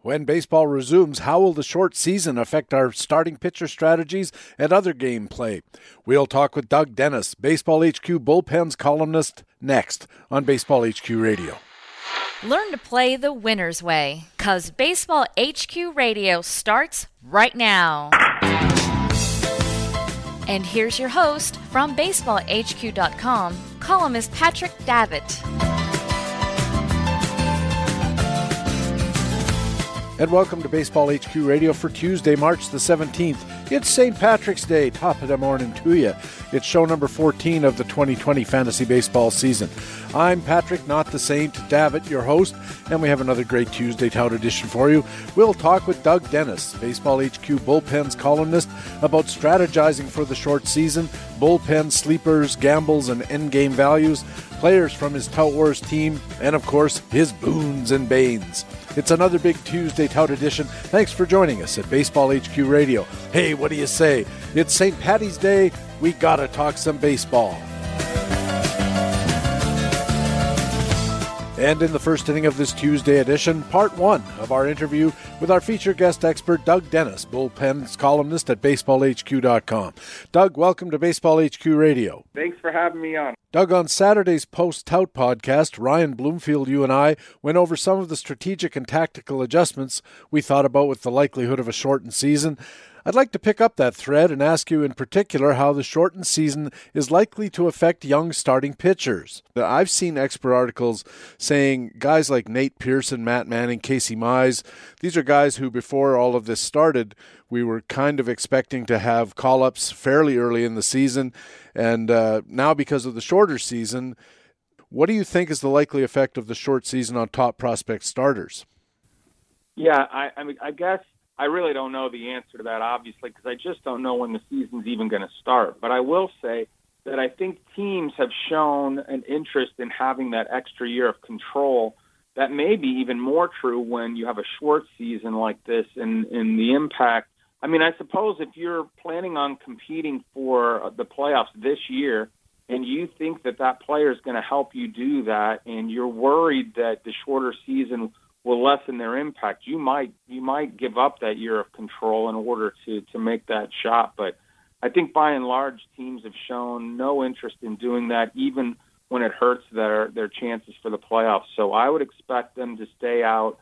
When baseball resumes, how will the short season affect our starting pitcher strategies and other gameplay? We'll talk with Doug Dennis, Baseball HQ Bullpens columnist, next on Baseball HQ Radio. Learn to play the winner's way, 'cause Baseball HQ Radio starts right now. And here's your host from BaseballHQ.com, columnist Patrick Davitt. And welcome to Baseball HQ Radio for Tuesday, March the 17th. It's St. Patrick's Day. Top of the morning to you. It's show number 14 of the 2020 fantasy baseball season. I'm Patrick, not the Saint, Davitt, your host, and we have another great Tuesday tout edition for you. We'll talk with Doug Dennis, Baseball HQ Bullpens columnist, about strategizing for the short season, bullpen sleepers, gambles, and endgame values, players from his Tout Wars team, and of course, his boons and banes. It's another big Tuesday tout edition. Thanks for joining us at Baseball HQ Radio. Hey, what do you say? It's St. Paddy's Day. We gotta talk some baseball. And in the first inning of this Tuesday edition, part one of our interview with our featured guest expert, Doug Dennis, Bullpens columnist at BaseballHQ.com. Doug, welcome to Baseball HQ Radio. Thanks for having me on. Doug, on Saturday's Post-Tout podcast, Ryan Bloomfield, you and I went over some of the strategic and tactical adjustments we thought about with the likelihood of a shortened season. I'd like to pick up that thread and ask you in particular how the shortened season is likely to affect young starting pitchers. I've seen expert articles saying guys like Nate Pearson, Matt Manning, Casey Mize, these are guys who before all of this started, we were kind of expecting to have call-ups fairly early in the season. And now because of the shorter season, what do you think is the likely effect of the short season on top prospect starters? Yeah, I guess I really don't know the answer to that, obviously, because I just don't know when the season's even going to start. But I will say that I think teams have shown an interest in having that extra year of control that may be even more true when you have a short season like this and the impact. I mean, I suppose if you're planning on competing for the playoffs this year and you think that that player is going to help you do that and you're worried that the shorter season will lessen their impact, you might give up that year of control in order to make that shot. But I think by and large, teams have shown no interest in doing that, even when it hurts their chances for the playoffs. So I would expect them to stay out.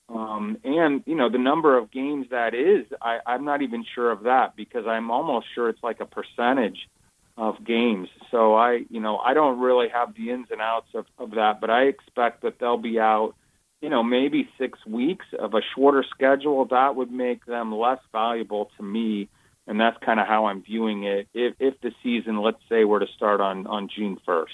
And, you know, the number of games that is, I'm not even sure of that because I'm almost sure it's like a percentage of games. So I don't really have the ins and outs of that, but I expect that they'll be out, maybe 6 weeks of a shorter schedule. That would make them less valuable to me, and that's kind of how I'm viewing it if the season, let's say, were to start on June 1st.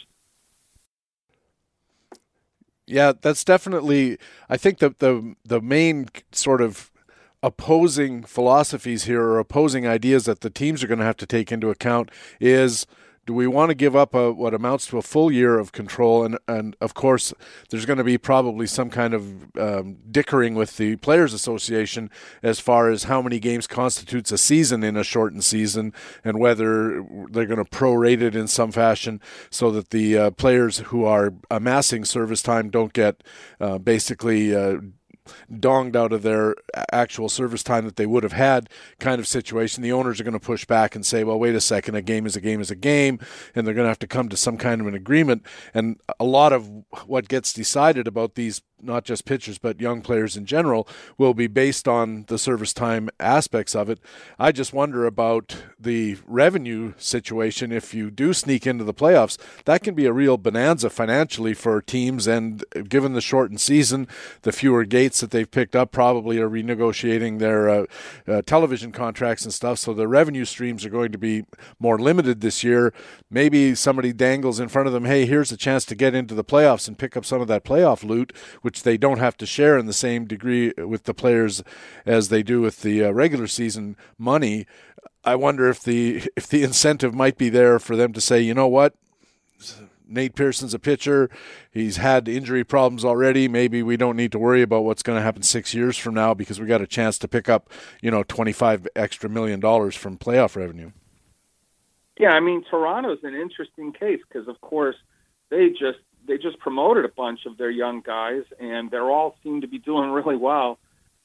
Yeah, that's definitely, I think the main sort of opposing philosophies here or opposing ideas that the teams are going to have to take into account is, do we want to give up what amounts to a full year of control? And of course, there's going to be probably some kind of dickering with the Players Association as far as how many games constitutes a season in a shortened season and whether they're going to prorate it in some fashion so that the players who are amassing service time don't get basically donged out of their actual service time that they would have had kind of situation. The owners are going to push back and say, well, wait a second, a game is a game is a game, and they're going to have to come to some kind of an agreement. And a lot of what gets decided about these, not just pitchers, but young players in general, will be based on the service time aspects of it. I just wonder about the revenue situation. If you do sneak into the playoffs, that can be a real bonanza financially for teams. And given the shortened season, the fewer gates that they've picked up probably are renegotiating their television contracts and stuff. So the revenue streams are going to be more limited this year. Maybe somebody dangles in front of them, hey, here's a chance to get into the playoffs and pick up some of that playoff loot, which they don't have to share in the same degree with the players as they do with the regular season money. I wonder if the incentive might be there for them to say, you know what, Nate Pearson's a pitcher. He's had injury problems already. Maybe we don't need to worry about what's going to happen 6 years from now because we got a chance to pick up, $25 extra million from playoff revenue. Yeah, I mean, Toronto's an interesting case because, of course, they just promoted a bunch of their young guys, and they all seem to be doing really well.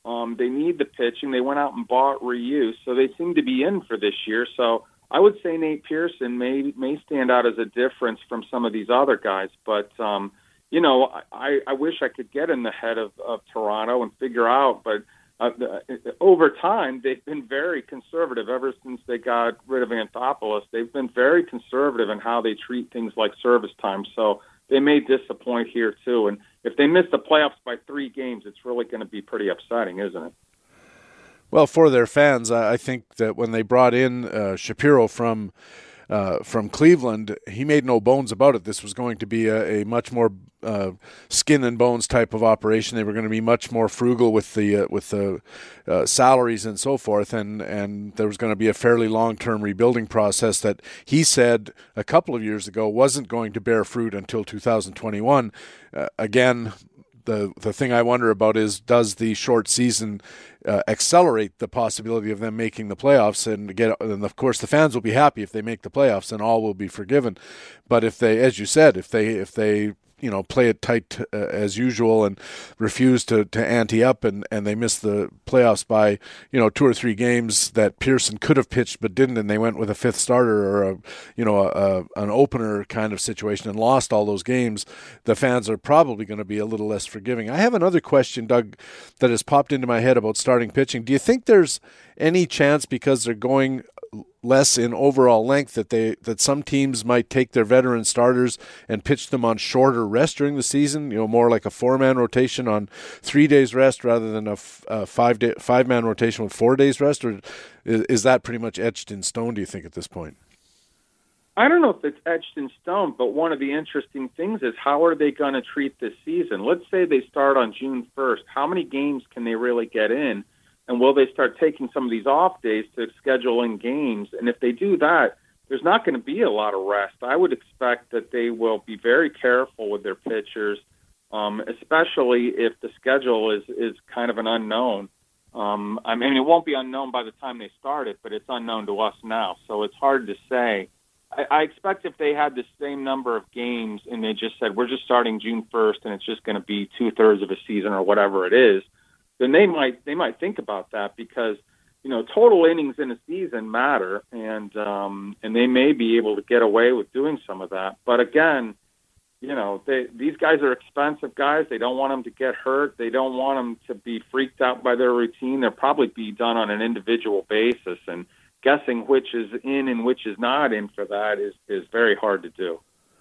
They need the pitching. They went out and bought Ryu, so they seem to be in for this year. So I would say Nate Pearson may stand out as a difference from some of these other guys. But, I wish I could get in the head of Toronto and figure out. But over time, they've been very conservative ever since they got rid of Anthopoulos. They've been very conservative in how they treat things like service time. So they may disappoint here, too. And if they miss the playoffs by 3 games, it's really going to be pretty upsetting, isn't it? Well, for their fans, I think that when they brought in Shapiro from Cleveland, he made no bones about it. This was going to be a much more skin and bones type of operation. They were going to be much more frugal with the salaries and so forth, and there was going to be a fairly long-term rebuilding process that he said a couple of years ago wasn't going to bear fruit until 2021. Again, the thing I wonder about is, does the short season accelerate the possibility of them making the playoffs? And of course, the fans will be happy if they make the playoffs, and all will be forgiven. But if they, as you said, if they play it tight as usual and refuse to ante up, and they miss the playoffs by 2 or 3 games that Pearson could have pitched but didn't, and they went with a 5th starter or an opener kind of situation and lost all those games, the fans are probably going to be a little less forgiving. I have another question, Doug, that has popped into my head about starting pitching. Do you think there's any chance, because they're going less in overall length, that some teams might take their veteran starters and pitch them on shorter rest during the season, more like a 4-man rotation on 3 days rest rather than a 5-man rotation with 4 days rest? Or is that pretty much etched in stone, do you think, at this point? I don't know if it's etched in stone, but one of the interesting things is, how are they going to treat this season? Let's say they start on June 1st. How many games can they really get in? And will they start taking some of these off days to schedule in games? And if they do that, there's not going to be a lot of rest. I would expect that they will be very careful with their pitchers, especially if the schedule is kind of an unknown. It won't be unknown by the time they start it, but it's unknown to us now. So it's hard to say. I expect if they had the same number of games and they just said, we're just starting June 1st and it's just going to be 2/3 of a season or whatever it is, then they might think about that, because total innings in a season matter, and they may be able to get away with doing some of that. But again, these guys are expensive guys. They don't want them to get hurt. They don't want them to be freaked out by their routine. They'll probably be done on an individual basis, and guessing which is in and which is not in for that is very hard to do.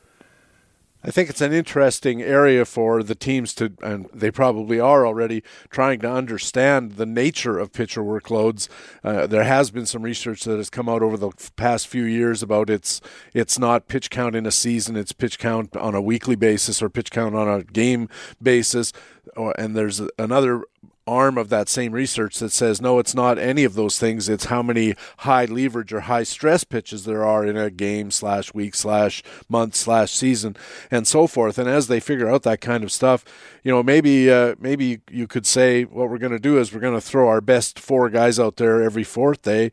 I think it's an interesting area for the teams and they probably are already trying to understand the nature of pitcher workloads. There has been some research that has come out over the past few years about it's not pitch count in a season, it's pitch count on a weekly basis or pitch count on a game basis. And there's another arm of that same research that says, no, it's not any of those things. It's how many high leverage or high stress pitches there are in a game / week / month / season and so forth. And as they figure out that kind of stuff, maybe you could say what we're going to do is we're going to throw our best 4 guys out there every 4th day,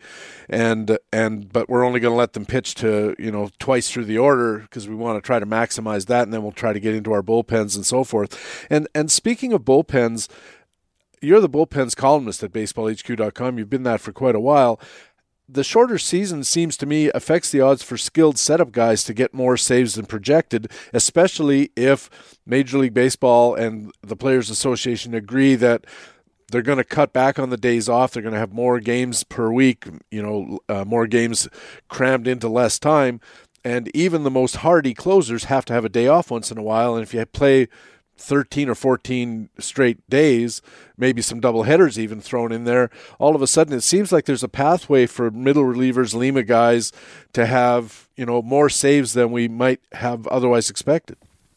but we're only going to let them pitch to twice through the order because we want to try to maximize that, and then we'll try to get into our bullpens and so forth. And speaking of bullpens, you're the bullpens columnist at baseballhq.com. You've been that for quite a while. The shorter season seems to me affects the odds for skilled setup guys to get more saves than projected, especially if Major League Baseball and the Players Association agree that they're going to cut back on the days off. They're going to have more games per week, more games crammed into less time. And even the most hardy closers have to have a day off once in a while. And if you play 13 or 14 straight days, maybe some double headers even thrown in there, all of a sudden it seems like there's a pathway for middle relievers, Lima guys, to have more saves than we might have otherwise expected.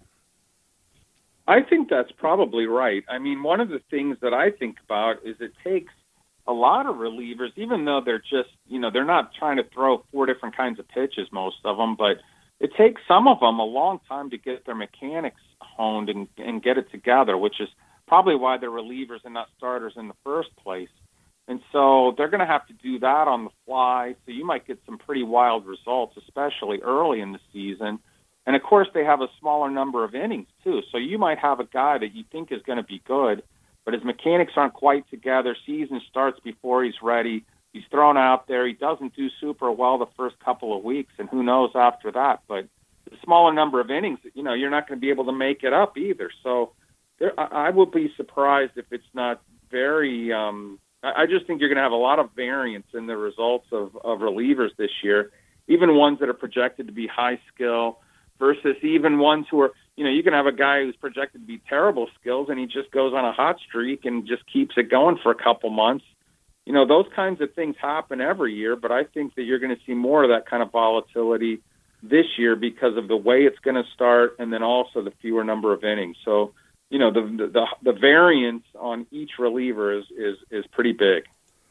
I think that's probably right. I mean, one of the things that I think about is it takes a lot of relievers, even though they're just, they're not trying to throw 4 different kinds of pitches, most of them, but it takes some of them a long time to get their mechanics honed and get it together, which is probably why they're relievers and not starters in the first place. And so they're going to have to do that on the fly. So you might get some pretty wild results, especially early in the season. And, of course, they have a smaller number of innings, too. So you might have a guy that you think is going to be good, but his mechanics aren't quite together. Season starts before he's ready. He's thrown out there. He doesn't do super well the first couple of weeks, and who knows after that. But the smaller number of innings, you're not going to be able to make it up either. So I will be surprised if it's not very I just think you're going to have a lot of variance in the results of relievers this year, even ones that are projected to be high skill versus even ones who are, you can have a guy who's projected to be terrible skills and he just goes on a hot streak and just keeps it going for a couple months. Those kinds of things happen every year, but I think that you're going to see more of that kind of volatility this year because of the way it's going to start and then also the fewer number of innings. So, the variance on each reliever is pretty big.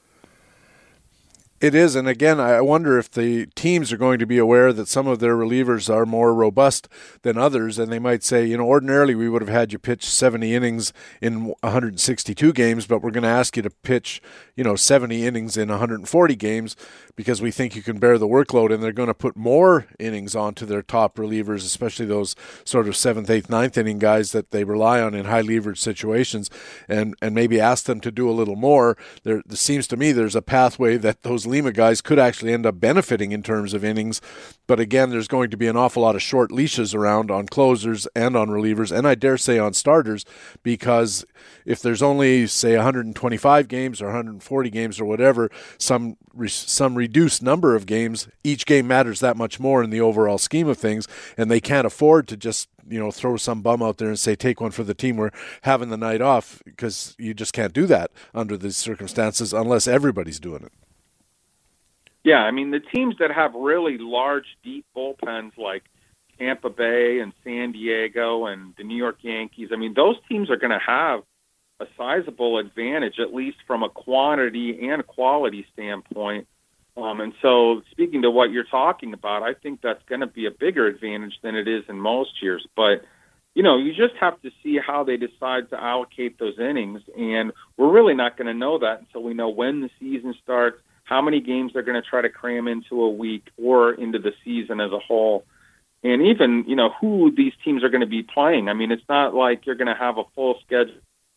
It is, and again, I wonder if the teams are going to be aware that some of their relievers are more robust than others, and they might say, ordinarily we would have had you pitch 70 innings in 162 games, but we're going to ask you to pitch, 70 innings in 140 games because we think you can bear the workload, and they're going to put more innings onto their top relievers, especially those sort of 7th, 8th, 9th inning guys that they rely on in high leverage situations, and maybe ask them to do a little more. There seems to me there's a pathway that those Lima guys could actually end up benefiting in terms of innings, but again, there's going to be an awful lot of short leashes around on closers and on relievers, and I dare say on starters, because if there's only, say, 125 games or 140 games or whatever, some reduced number of games, each game matters that much more in the overall scheme of things, and they can't afford to just throw some bum out there and say, take one for the team, we're having the night off, because you just can't do that under these circumstances unless everybody's doing it. Yeah, I mean, the teams that have really large, deep bullpens like Tampa Bay and San Diego and the New York Yankees, I mean, those teams are going to have a sizable advantage, at least from a quantity and quality standpoint. And so speaking to what you're talking about, I think that's going to be a bigger advantage than it is in most years. But, you just have to see how they decide to allocate those innings. And we're really not going to know that until we know when the season starts, how many games they're going to try to cram into a week or into the season as a whole. And even, who these teams are going to be playing. I mean, it's not like you're going to have a full schedule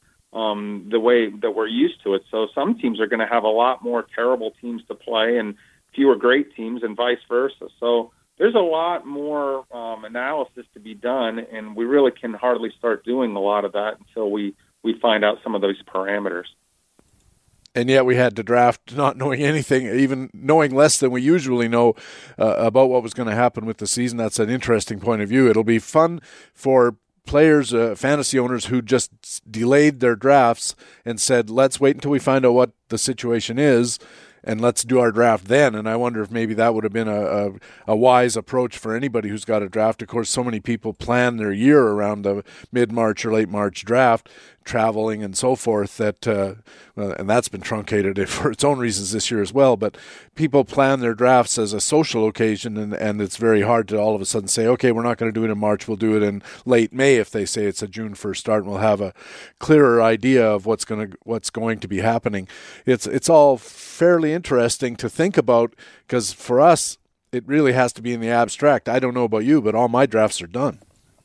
the way that we're used to it. So some teams are going to have a lot more terrible teams to play and fewer great teams and vice versa. So there's a lot more analysis to be done, and we really can hardly start doing a lot of that until we find out some of those parameters. And yet we had to draft not knowing anything, even knowing less than we usually know about what was going to happen with the season. That's an interesting point of view. It'll be fun for players, fantasy owners who just delayed their drafts and said, let's wait until we find out what the situation is and let's do our draft then. And I wonder if maybe that would have been a wise approach for anybody who's got a draft. Of course, so many people plan their year around the mid-March or late March draft, traveling and so forth, that and that's been truncated for its own reasons this year as well. But people plan their drafts as a social occasion, and it's very hard to all of a sudden say, okay, we're not going to do it in March, we'll do it in late May if they say it's a June 1st start, and we'll have a clearer idea of what's going to be happening. It's all fairly interesting to think about, because for us, it really has to be in the abstract. I don't know about you, but all my drafts are done.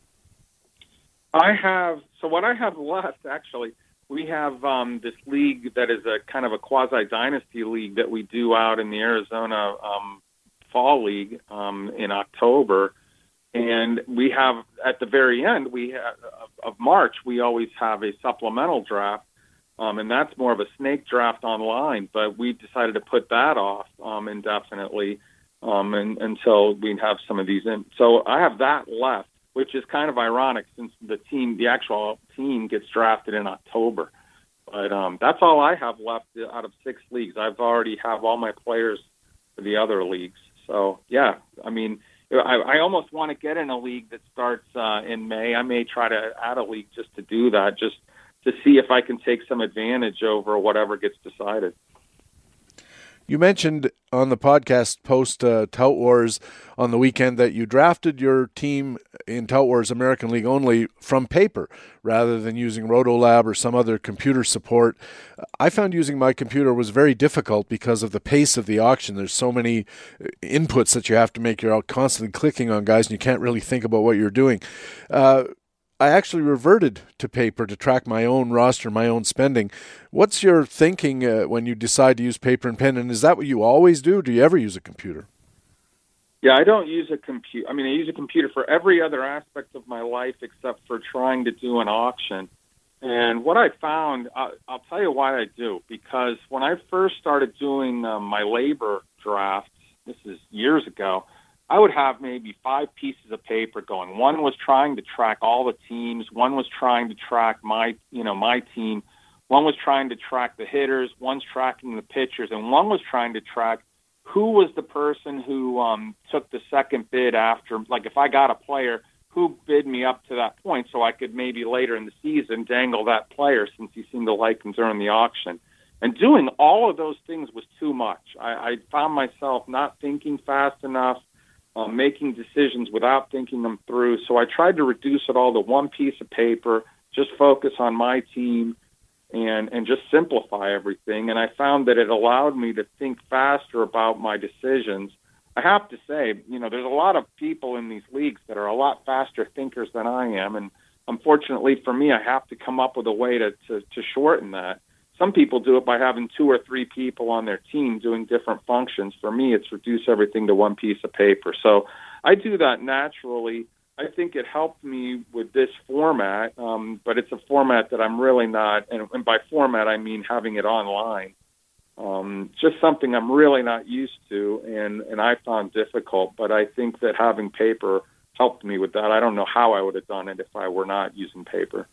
So what I have left, actually, we have this league that is a kind of a quasi-dynasty league that we do out in the Arizona Fall League in October. And we have, at the very end of March, we always have a supplemental draft. And that's more of a snake draft online, but we decided to put that off indefinitely until we have some of these in. So I have that left, which is kind of ironic since the actual team gets drafted in October. But that's all I have left out of 6 leagues. I've already have all my players for the other leagues. So, yeah, I mean, I almost want to get in a league that starts in May. I may try to add a league just to do that, just to see if I can take some advantage over whatever gets decided. You mentioned on the podcast post Tout Wars on the weekend that you drafted your team in Tout Wars American League only from paper rather than using Rotolab or some other computer support. I found using my computer was very difficult because of the pace of the auction. There's so many inputs that you have to make. You're out constantly clicking on guys and you can't really think about what you're doing. I actually reverted to paper to track my own roster, my own spending. What's your thinking when you decide to use paper and pen? And is that what you always do? Do you ever use a computer? Yeah, I don't use a computer. I mean, I use a computer for every other aspect of my life except for trying to do an auction. And what I found, I'll tell you why I do. Because when I first started doing my labor drafts, this is years ago, I would have maybe 5 pieces of paper going. One was trying to track all the teams. One was trying to track my team. One was trying to track the hitters. One's tracking the pitchers. And one was trying to track who was the person who took the second bid after. Like if I got a player, who bid me up to that point so I could maybe later in the season dangle that player since he seemed to like him during the auction. And doing all of those things was too much. I found myself not thinking fast enough, making decisions without thinking them through. So I tried to reduce it all to one piece of paper, just focus on my team, and just simplify everything. And I found that it allowed me to think faster about my decisions. I have to say, there's a lot of people in these leagues that are a lot faster thinkers than I am. And unfortunately for me, I have to come up with a way to shorten that. Some people do it by having 2 or 3 people on their team doing different functions. For me, it's reduce everything to one piece of paper. So I do that naturally. I think it helped me with this format, but it's a format that I'm really not, and by format I mean having it online. Just something I'm really not used to, and I found difficult, but I think that having paper helped me with that. I don't know how I would have done it if I were not using paper.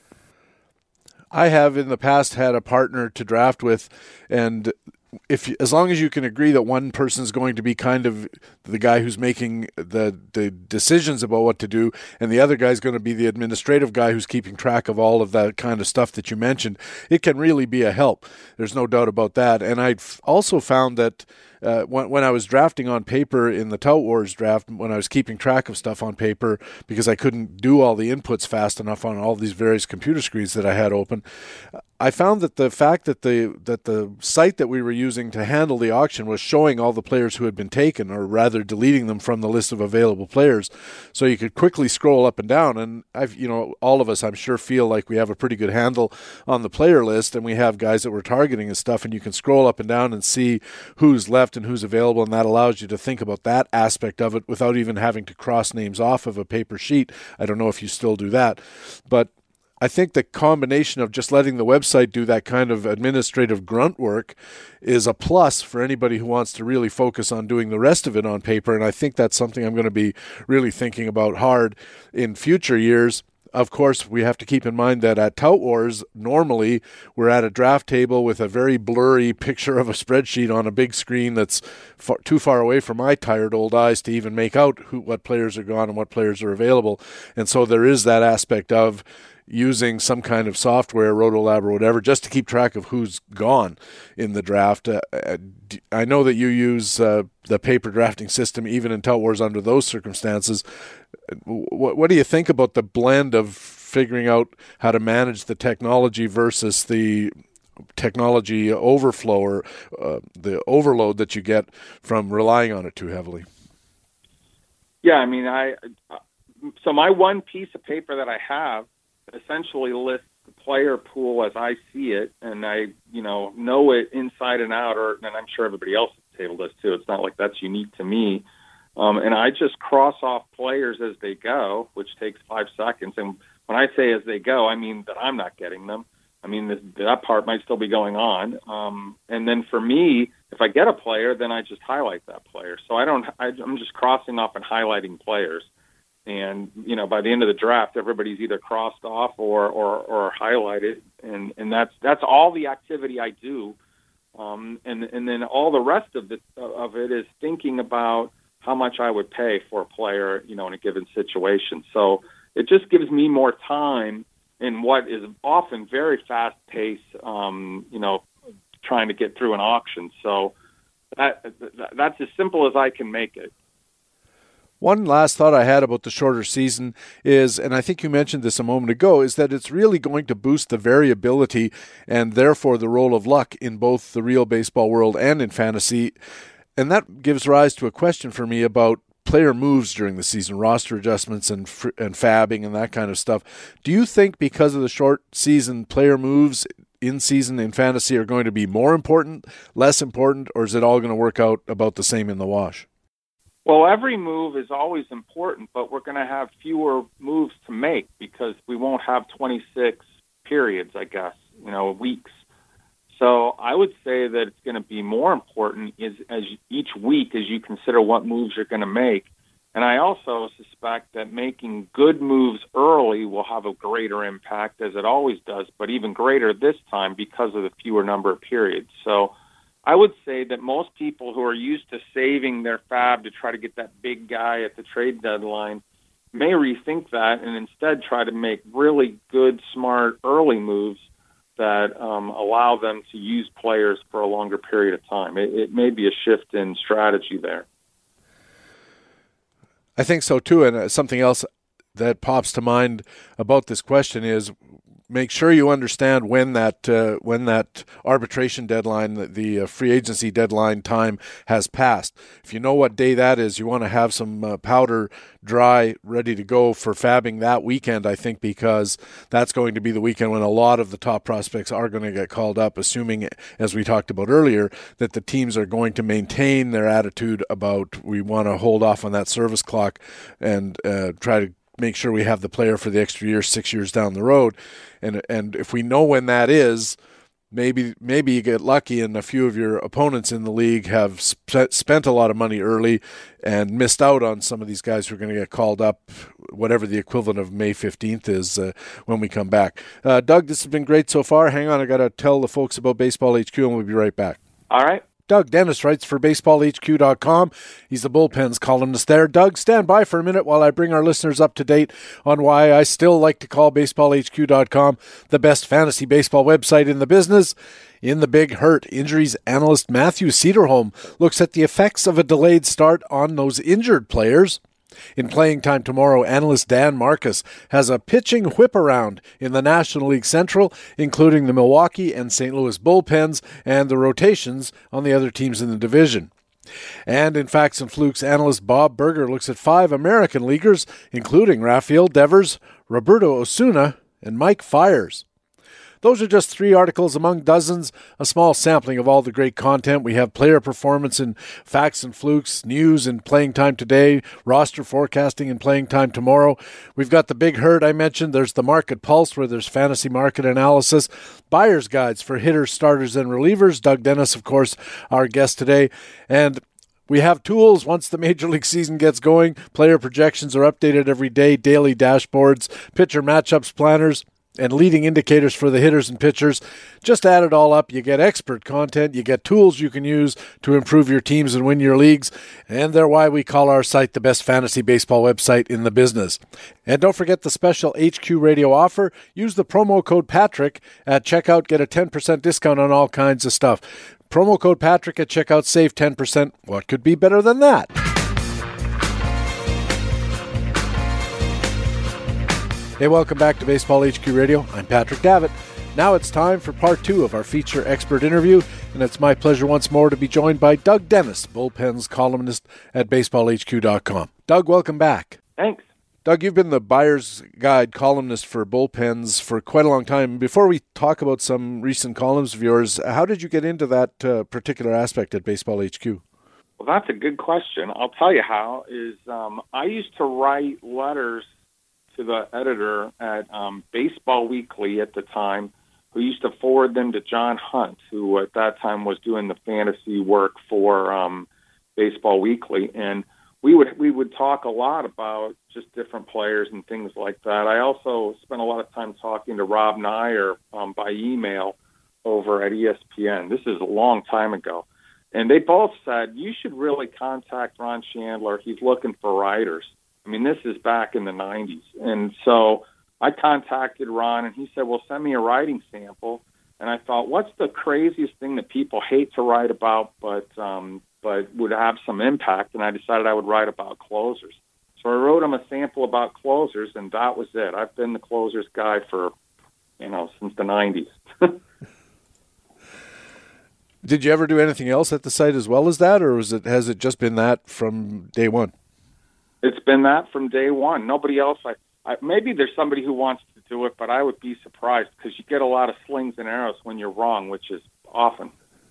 I have in the past had a partner to draft with, and as long as you can agree that one person is going to be kind of the guy who's making the decisions about what to do, and the other guy is going to be the administrative guy who's keeping track of all of that kind of stuff that you mentioned, it can really be a help. There's no doubt about that. And I've also found that when I was drafting on paper in the Tout Wars draft, when I was keeping track of stuff on paper because I couldn't do all the inputs fast enough on all these various computer screens that I had open, I found that the fact that the site that we were using to handle the auction was showing all the players who had been taken, or rather deleting them from the list of available players, so you could quickly scroll up and down. And all of us, I'm sure, feel like we have a pretty good handle on the player list, and we have guys that we're targeting and stuff, and you can scroll up and down and see who's left and who's available, and that allows you to think about that aspect of it without even having to cross names off of a paper sheet. I don't know if you still do that, but I think the combination of just letting the website do that kind of administrative grunt work is a plus for anybody who wants to really focus on doing the rest of it on paper, and I think that's something I'm going to be really thinking about hard in future years. Of course, we have to keep in mind that at Tout Wars, normally we're at a draft table with a very blurry picture of a spreadsheet on a big screen that's too far away from my tired old eyes to even make out what players are gone and what players are available. And so there is that aspect of using some kind of software, Rotolab or whatever, just to keep track of who's gone in the draft. I know that you use the paper drafting system even in Tout Wars under those circumstances. What do you think about the blend of figuring out how to manage the technology versus the technology overflow or the overload that you get from relying on it too heavily? Yeah, I mean, so my one piece of paper that I have essentially lists the player pool as I see it, and I, know it inside and out, and I'm sure everybody else at the table does too. It's not like that's unique to me. And I just cross off players as they go, which takes 5 seconds. And when I say as they go, I mean that I'm not getting them. I mean, that part might still be going on. And then for me, if I get a player, then I just highlight that player. So I'm just crossing off and highlighting players. And, by the end of the draft, everybody's either crossed off or highlighted. And that's all the activity I do. And then all the rest of it is thinking about how much I would pay for a player, in a given situation. So it just gives me more time in what is often very fast paced, trying to get through an auction. So that's as simple as I can make it. One last thought I had about the shorter season is, and I think you mentioned this a moment ago, is that it's really going to boost the variability and therefore the role of luck in both the real baseball world and in fantasy. And that gives rise to a question for me about player moves during the season, roster adjustments and fabbing and that kind of stuff. Do you think because of the short season, player moves in season in fantasy are going to be more important, less important, or is it all going to work out about the same in the wash? Well, every move is always important, but we're going to have fewer moves to make because we won't have 26 periods, I guess, weeks. So I would say that it's going to be more important as each week as you consider what moves you're going to make. And I also suspect that making good moves early will have a greater impact, as it always does, but even greater this time because of the fewer number of periods. So I would say that most people who are used to saving their fab to try to get that big guy at the trade deadline may rethink that and instead try to make really good, smart, early moves that allow them to use players for a longer period of time. It may be a shift in strategy there. I think so too, and something else that pops to mind about this question is make sure you understand when that arbitration deadline, the free agency deadline time has passed. If you know what day that is, you want to have some powder dry, ready to go for fabbing that weekend, I think, because that's going to be the weekend when a lot of the top prospects are going to get called up, assuming, as we talked about earlier, that the teams are going to maintain their attitude about we want to hold off on that service clock and try to make sure we have the player for the extra year, 6 years down the road. And if we know when that is, maybe you get lucky and a few of your opponents in the league have spent a lot of money early and missed out on some of these guys who are going to get called up, whatever the equivalent of May 15th is when we come back. Doug, this has been great so far. Hang on, I got to tell the folks about Baseball HQ and we'll be right back. All right. Doug Dennis writes for BaseballHQ.com. He's the bullpens columnist there. Doug, stand by for a minute while I bring our listeners up to date on why I still like to call BaseballHQ.com the best fantasy baseball website in the business. In the Big Hurt, injuries analyst Matthew Cederholm looks at the effects of a delayed start on those injured players. In Playing Time Tomorrow, analyst Dan Marcus has a pitching whip-around in the National League Central, including the Milwaukee and St. Louis bullpens and the rotations on the other teams in the division. And in Facts and Flukes, analyst Bob Berger looks at 5 American leaguers, including Rafael Devers, Roberto Osuna, and Mike Fiers. Those are just 3 articles among dozens, a small sampling of all the great content. We have player performance in Facts and Flukes, news in Playing Time Today, roster forecasting in Playing Time Tomorrow. We've got the Big Hurt I mentioned. There's the Market Pulse, where there's fantasy market analysis, buyer's guides for hitters, starters, and relievers. Doug Dennis, of course, our guest today. And we have tools once the Major League season gets going. Player projections are updated every day, daily dashboards, pitcher matchups planners, and leading indicators for the hitters and pitchers. Just add it all up, you get expert content, you get tools you can use to improve your teams and win your leagues, and they're why we call our site the best fantasy baseball website in the business. And don't forget the special HQ Radio offer. Use the promo code Patrick at checkout, get a 10% discount on all kinds of stuff. Promo code Patrick at checkout, save 10%. What could be better than that? Hey, welcome back to Baseball HQ Radio. I'm Patrick Davitt. Now it's time for part 2 of our feature expert interview, and it's my pleasure once more to be joined by Doug Dennis, bullpens columnist at BaseballHQ.com. Doug, welcome back. Thanks. Doug, you've been the buyer's guide columnist for bullpens for quite a long time. Before we talk about some recent columns of yours, how did you get into that particular aspect at Baseball HQ? Well, that's a good question. I'll tell you how. I used to write letters to the editor at Baseball Weekly at the time, who used to forward them to John Hunt, who at that time was doing the fantasy work for Baseball Weekly. And we would talk a lot about just different players and things like that. I also spent a lot of time talking to Rob Nyer by email over at ESPN. This is a long time ago. And they both said, you should really contact Ron Chandler. He's looking for writers. I mean, this is back in the 90s. And so I contacted Ron, and he said, well, send me a writing sample. And I thought, what's the craziest thing that people hate to write about but would have some impact? And I decided I would write about closers. So I wrote him a sample about closers, and that was it. I've been the closers guy for, since the 90s. Did you ever do anything else at the site as well as that, or has it just been that from day one? It's been that from day one. Nobody else. Maybe there's somebody who wants to do it, but I would be surprised because you get a lot of slings and arrows when you're wrong, which is often.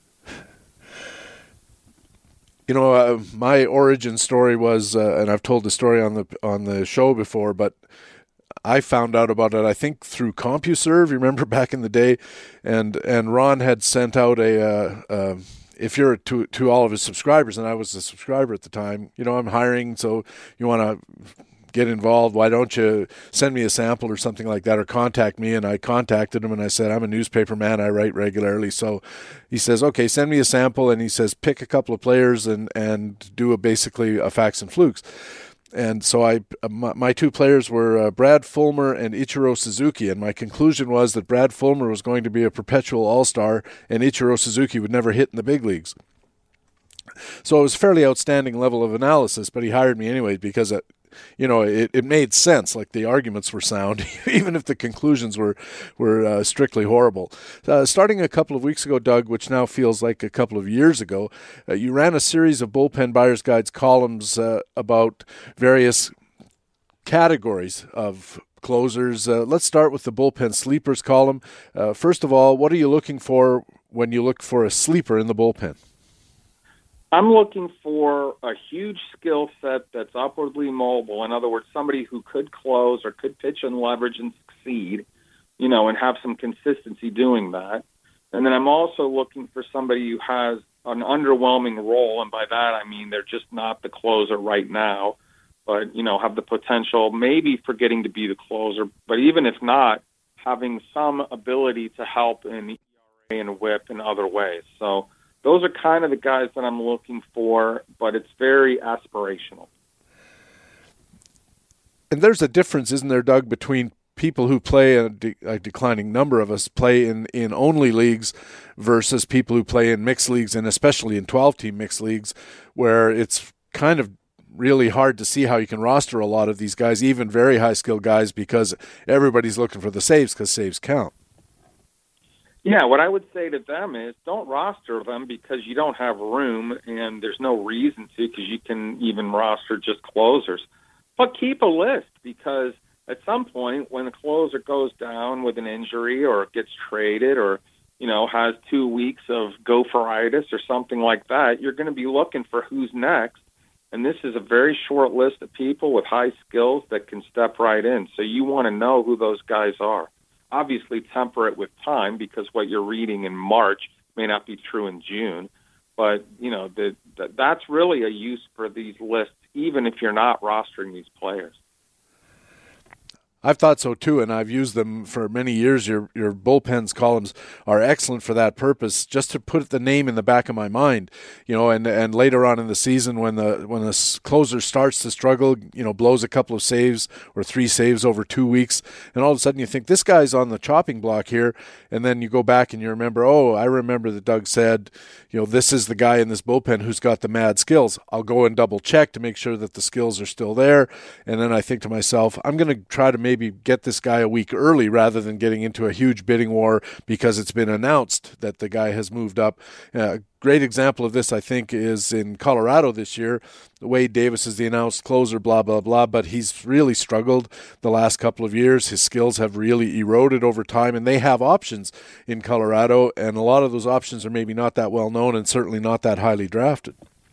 You know, my origin story was, and I've told the story on the show before, but I found out about it, I think, through CompuServe. You remember back in the day, and Ron had sent out if you're to all of his subscribers, and I was a subscriber at the time. You know, I'm hiring, so you want to get involved. Why don't you send me a sample or something like that, or contact me? And I contacted him and I said, I'm a newspaper man, I write regularly. So he says, okay, send me a sample, and he says, pick a couple of players and do basically a facts and flukes. And so my two players were Brad Fulmer and Ichiro Suzuki, and my conclusion was that Brad Fulmer was going to be a perpetual all-star and Ichiro Suzuki would never hit in the big leagues. So it was a fairly outstanding level of analysis, but he hired me anyway because it made sense. Like, the arguments were sound, even if the conclusions were strictly horrible. Starting a couple of weeks ago, Doug, which now feels like a couple of years ago, you ran a series of Bullpen Buyer's Guides columns about various categories of closers. Let's start with the Bullpen Sleepers column. First of all, what are you looking for when you look for a sleeper in the bullpen? I'm looking for a huge skill set that's upwardly mobile. In other words, somebody who could close or could pitch and leverage and succeed, and have some consistency doing that. And then I'm also looking for somebody who has an underwhelming role, and by that I mean they're just not the closer right now, but, have the potential maybe for getting to be the closer. But even if not, having some ability to help in ERA and WHIP in other ways. So those are kind of the guys that I'm looking for, but it's very aspirational. And there's a difference, isn't there, Doug, between people who play, a declining number of us play in only leagues versus people who play in mixed leagues, and especially in 12-team mixed leagues, where it's kind of really hard to see how you can roster a lot of these guys, even very high-skilled guys, because everybody's looking for the saves because saves count. Yeah, what I would say to them is don't roster them because you don't have room and there's no reason to, because you can even roster just closers. But keep a list, because at some point when a closer goes down with an injury or gets traded or, has 2 weeks of gopheritis or something like that, you're going to be looking for who's next. And this is a very short list of people with high skills that can step right in. So you want to know who those guys are. Obviously temper it with time, because what you're reading in March may not be true in June. But, that's really a use for these lists, even if you're not rostering these players. I've thought so too, and I've used them for many years. Your bullpens columns are excellent for that purpose, just to put the name in the back of my mind, and later on in the season when the closer starts to struggle, blows a couple of saves or 3 saves over 2 weeks, and all of a sudden you think this guy's on the chopping block here, and then you go back and you remember, I remember that Doug said, this is the guy in this bullpen who's got the mad skills. I'll go and double check to make sure that the skills are still there, and then I think to myself, I'm going to try to maybe get this guy a week early rather than getting into a huge bidding war because it's been announced that the guy has moved up. Great example of this, I think, is in Colorado this year. Wade Davis is the announced closer, blah, blah, blah, but he's really struggled the last couple of years. His skills have really eroded over time, and they have options in Colorado, and a lot of those options are maybe not that well known and certainly not that highly drafted.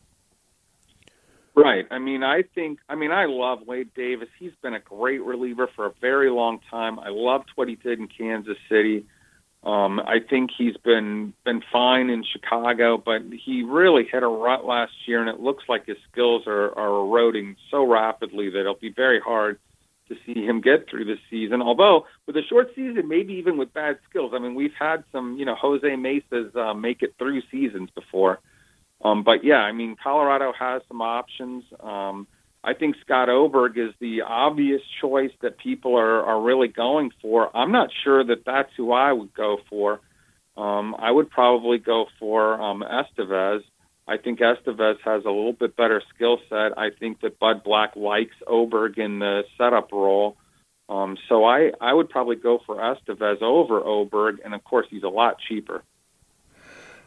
Right. I love Wade Davis. He's been a great reliever for a very long time. I loved what he did in Kansas City. I think he's been fine in Chicago, but he really hit a rut last year, and it looks like his skills are eroding so rapidly that it'll be very hard to see him get through this season. Although, with a short season, maybe even with bad skills. We've had some, Jose Mesas make it through seasons before. But yeah, Colorado has some options. I think Scott Oberg is the obvious choice that people are really going for. I'm not sure that that's who I would go for. I would probably go for Estevez. I think Estevez has a little bit better skill set. I think that Bud Black likes Oberg in the setup role. So I would probably go for Estevez over Oberg, and of course he's a lot cheaper.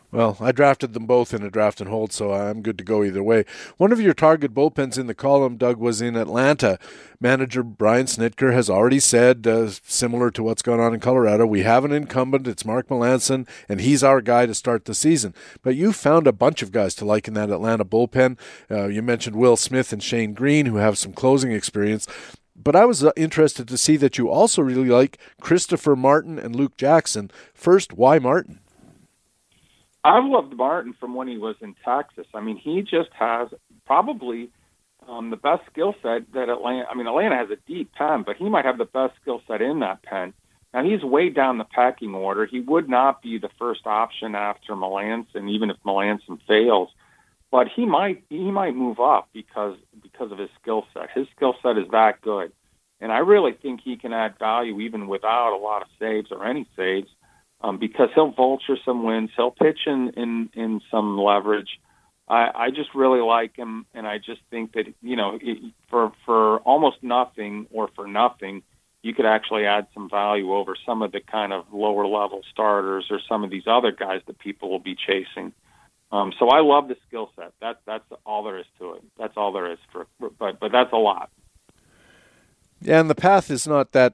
Well, I drafted them both in a draft and hold, so I'm good to go either way. One of your target bullpens in the column, Doug, was in Atlanta. Manager Brian Snitker has already said, similar to what's going on in Colorado, we have an incumbent, it's Mark Melancon, and he's our guy to start the season. But you found a bunch of guys to like in that Atlanta bullpen. You mentioned Will Smith and Shane Green, who have some closing experience. But I was interested to see that you also really like Christopher Martin and Luke Jackson. First, why Martin? I've loved Martin from when he was in Texas. I mean, he just has probably the best skill set that Atlanta. I mean, Atlanta has a deep pen, but he might have the best skill set in that pen. Now, he's way down the pecking order. He would not be the first option after Melancon, even if Melancon fails. But he might move up because of his skill set. His skill set is that good, and I really think he can add value even without a lot of saves or any saves. Because he'll vulture some wins, he'll pitch in some leverage. I just really like him, and I just think that for almost nothing or for nothing, you could actually add some value over some of the kind of lower level starters or some of these other guys that people will be chasing. So I love the skill set. That's all there is to it. That's all there is but that's a lot. Yeah, and the path is not that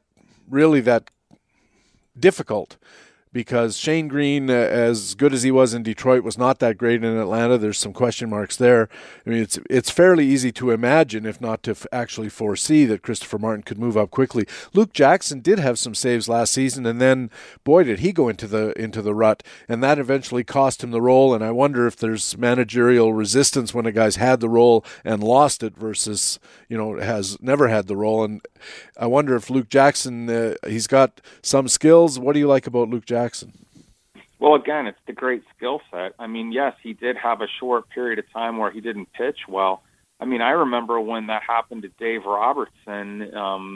difficult, because Shane Green, as good as he was in Detroit, was not that great in Atlanta. There's some question marks there. I mean, it's fairly easy to imagine, if not to actually foresee, that Christopher Martin could move up quickly. Luke Jackson did have some saves last season, and then, boy, did he go into the rut, and that eventually cost him the role. And I wonder if there's managerial resistance when a guy's had the role and lost it versus, has never had the role. And I wonder if Luke Jackson, he's got some skills. What do you like about Luke Jackson? Well, again, it's the great skill set. I mean, yes, he did have a short period of time where he didn't pitch well. I mean, I remember when that happened to David Robertson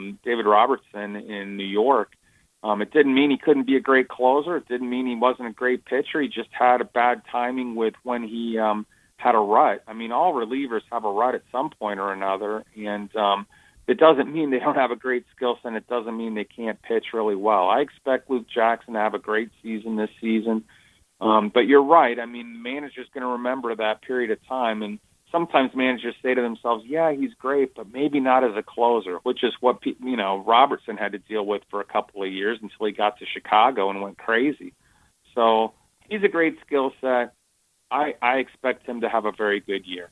in New York. It didn't mean he couldn't be a great closer. It didn't mean he wasn't a great pitcher. He just had a bad timing with when he had a rut. I mean, all relievers have a rut at some point or another, and it doesn't mean they don't have a great skill set. It doesn't mean they can't pitch really well. I expect Luke Jackson to have a great season this season. But you're right. I mean, the manager's going to remember that period of time. And sometimes managers say to themselves, yeah, he's great, but maybe not as a closer, which is what, Robertson had to deal with for a couple of years until he got to Chicago and went crazy. So he's a great skill set. I expect him to have a very good year.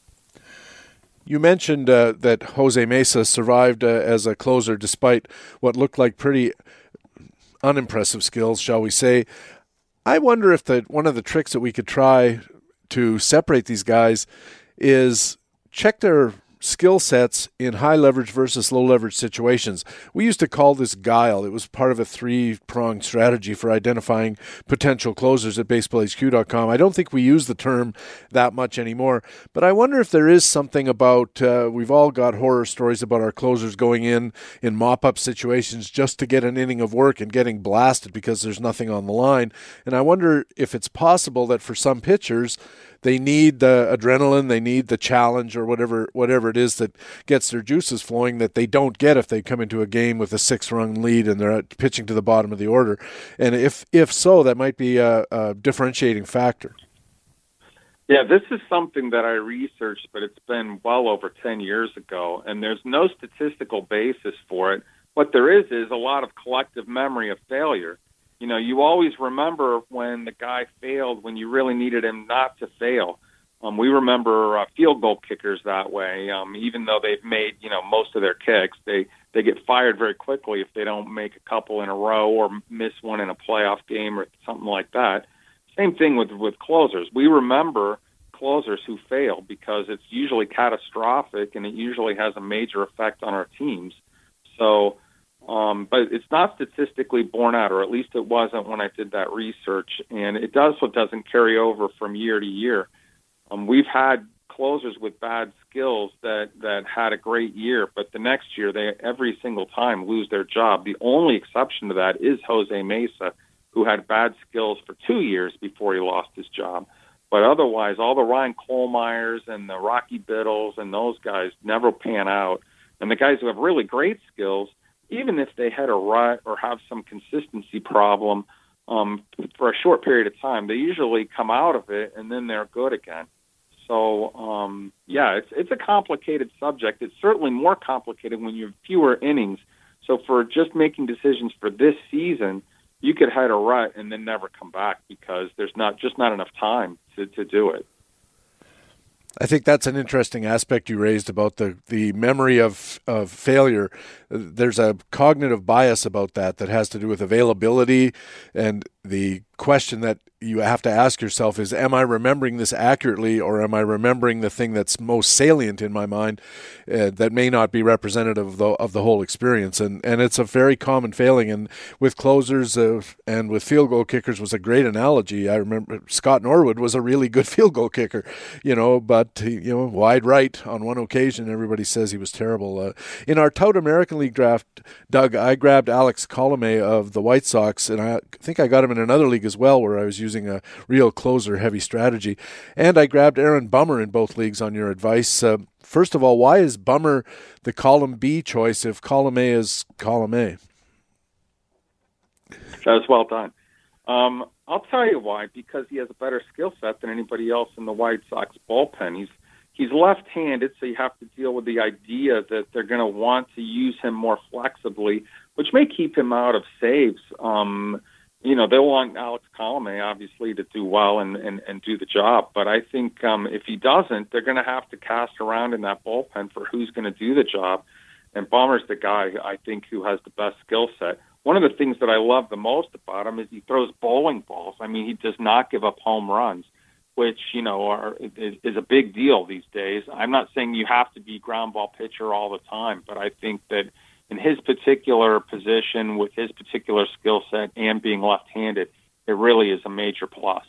You mentioned that Jose Mesa survived as a closer despite what looked like pretty unimpressive skills, shall we say. I wonder if one of the tricks that we could try to separate these guys is check their skill sets in high leverage versus low leverage situations. We used to call this guile. It was part of a 3-pronged strategy for identifying potential closers at baseballhq.com. I don't think we use the term that much anymore, but I wonder if there is something about, we've all got horror stories about our closers going in mop-up situations just to get an inning of work and getting blasted because there's nothing on the line. And I wonder if it's possible that for some pitchers, they need the adrenaline, they need the challenge, or whatever it is that gets their juices flowing that they don't get if they come into a game with a 6-run lead and they're pitching to the bottom of the order. And if so, that might be a differentiating factor. Yeah, this is something that I researched, but it's been well over 10 years ago, and there's no statistical basis for it. What there is a lot of collective memory of failure. You always remember when the guy failed when you really needed him not to fail. We remember field goal kickers that way. Even though they've made, most of their kicks, they get fired very quickly if they don't make a couple in a row or miss one in a playoff game or something like that. Same thing with closers. We remember closers who fail because it's usually catastrophic and it usually has a major effect on our teams. So, but it's not statistically borne out, or at least it wasn't when I did that research. And it doesn't carry over from year to year. We've had closers with bad skills that had a great year, but the next year they every single time lose their job. The only exception to that is Jose Mesa, who had bad skills for 2 years before he lost his job. But otherwise, all the Ryan Kohlmeyers and the Rocky Biddles and those guys never pan out. And the guys who have really great skills, even if they had a rut or have some consistency problem, for a short period of time. They usually come out of it and then they're good again. So, it's a complicated subject. It's certainly more complicated when you have fewer innings. So for just making decisions for this season, you could hit a rut and then never come back because there's not enough time to do it. I think that's an interesting aspect you raised about the memory of failure. There's a cognitive bias about that has to do with availability, and the question that you have to ask yourself is, am I remembering this accurately, or am I remembering the thing that's most salient in my mind that may not be representative of the whole experience? And it's a very common failing. And with closers and with field goal kickers was a great analogy. I remember Scott Norwood was a really good field goal kicker, but wide right on one occasion. Everybody says he was terrible. In our Tout American League draft, Doug, I grabbed Alex Colomé of the White Sox, and I think I got him in another league as well where I was using a real closer-heavy strategy. And I grabbed Aaron Bummer in both leagues on your advice. First of all, why is Bummer the column B choice if column A is column A? That was well done. I'll tell you why. Because he has a better skill set than anybody else in the White Sox bullpen. He's left-handed, so you have to deal with the idea that they're going to want to use him more flexibly, which may keep him out of saves. They'll want Alex Colomé, obviously, to do well and do the job. But I think if he doesn't, they're going to have to cast around in that bullpen for who's going to do the job. And Bummer's the guy, I think, who has the best skill set. One of the things that I love the most about him is he throws bowling balls. I mean, he does not give up home runs, which, is a big deal these days. I'm not saying you have to be ground ball pitcher all the time, but I think that in his particular position, with his particular skill set and being left-handed, it really is a major plus.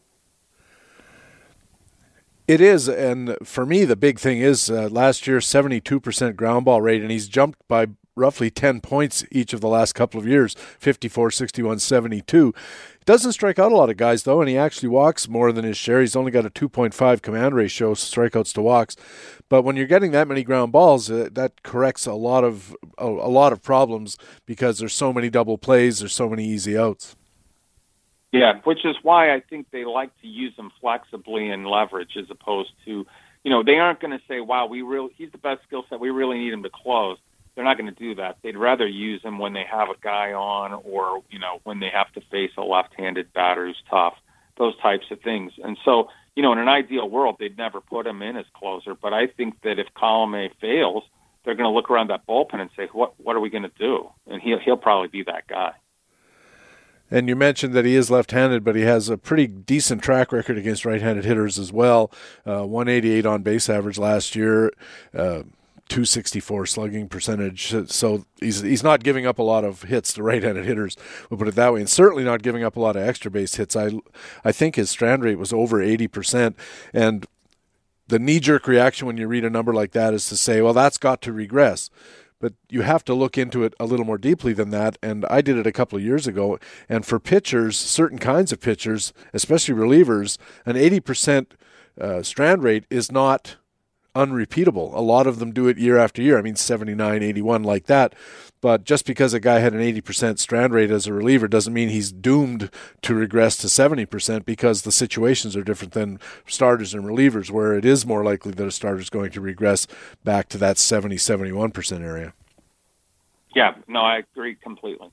It is, and for me, the big thing is last year, 72% ground ball rate, and he's jumped by roughly 10 points each of the last couple of years, 54, 61, 72. Doesn't strike out a lot of guys, though, and he actually walks more than his share. He's only got a 2.5 command ratio, strikeouts to walks. But when you're getting that many ground balls, that corrects a lot of problems because there's so many double plays, there's so many easy outs. Yeah, which is why I think they like to use them flexibly in leverage as opposed to, they aren't going to say, wow, he's the best skill set, we really need him to close. They're not going to do that. They'd rather use him when they have a guy on or, when they have to face a left-handed batter who's tough, those types of things. And so, in an ideal world, they'd never put him in as closer. But I think that if Colomé fails, they're going to look around that bullpen and say, what are we going to do? And he'll probably be that guy. And you mentioned that he is left-handed, but he has a pretty decent track record against right-handed hitters as well. 188 on base average last year. 264 slugging percentage, so he's not giving up a lot of hits to right-handed hitters, we'll put it that way, and certainly not giving up a lot of extra base hits. I think his strand rate was over 80%, and the knee-jerk reaction when you read a number like that is to say, well, that's got to regress. But you have to look into it a little more deeply than that, and I did it a couple of years ago, and for pitchers, certain kinds of pitchers, especially relievers, an 80% strand rate is not unrepeatable. A lot of them do it year after year. I mean, 79, 81 like that. But just because a guy had an 80% strand rate as a reliever doesn't mean he's doomed to regress to 70% because the situations are different than starters and relievers, where it is more likely that a starter is going to regress back to that 70, 71% area. Yeah, no, I agree completely.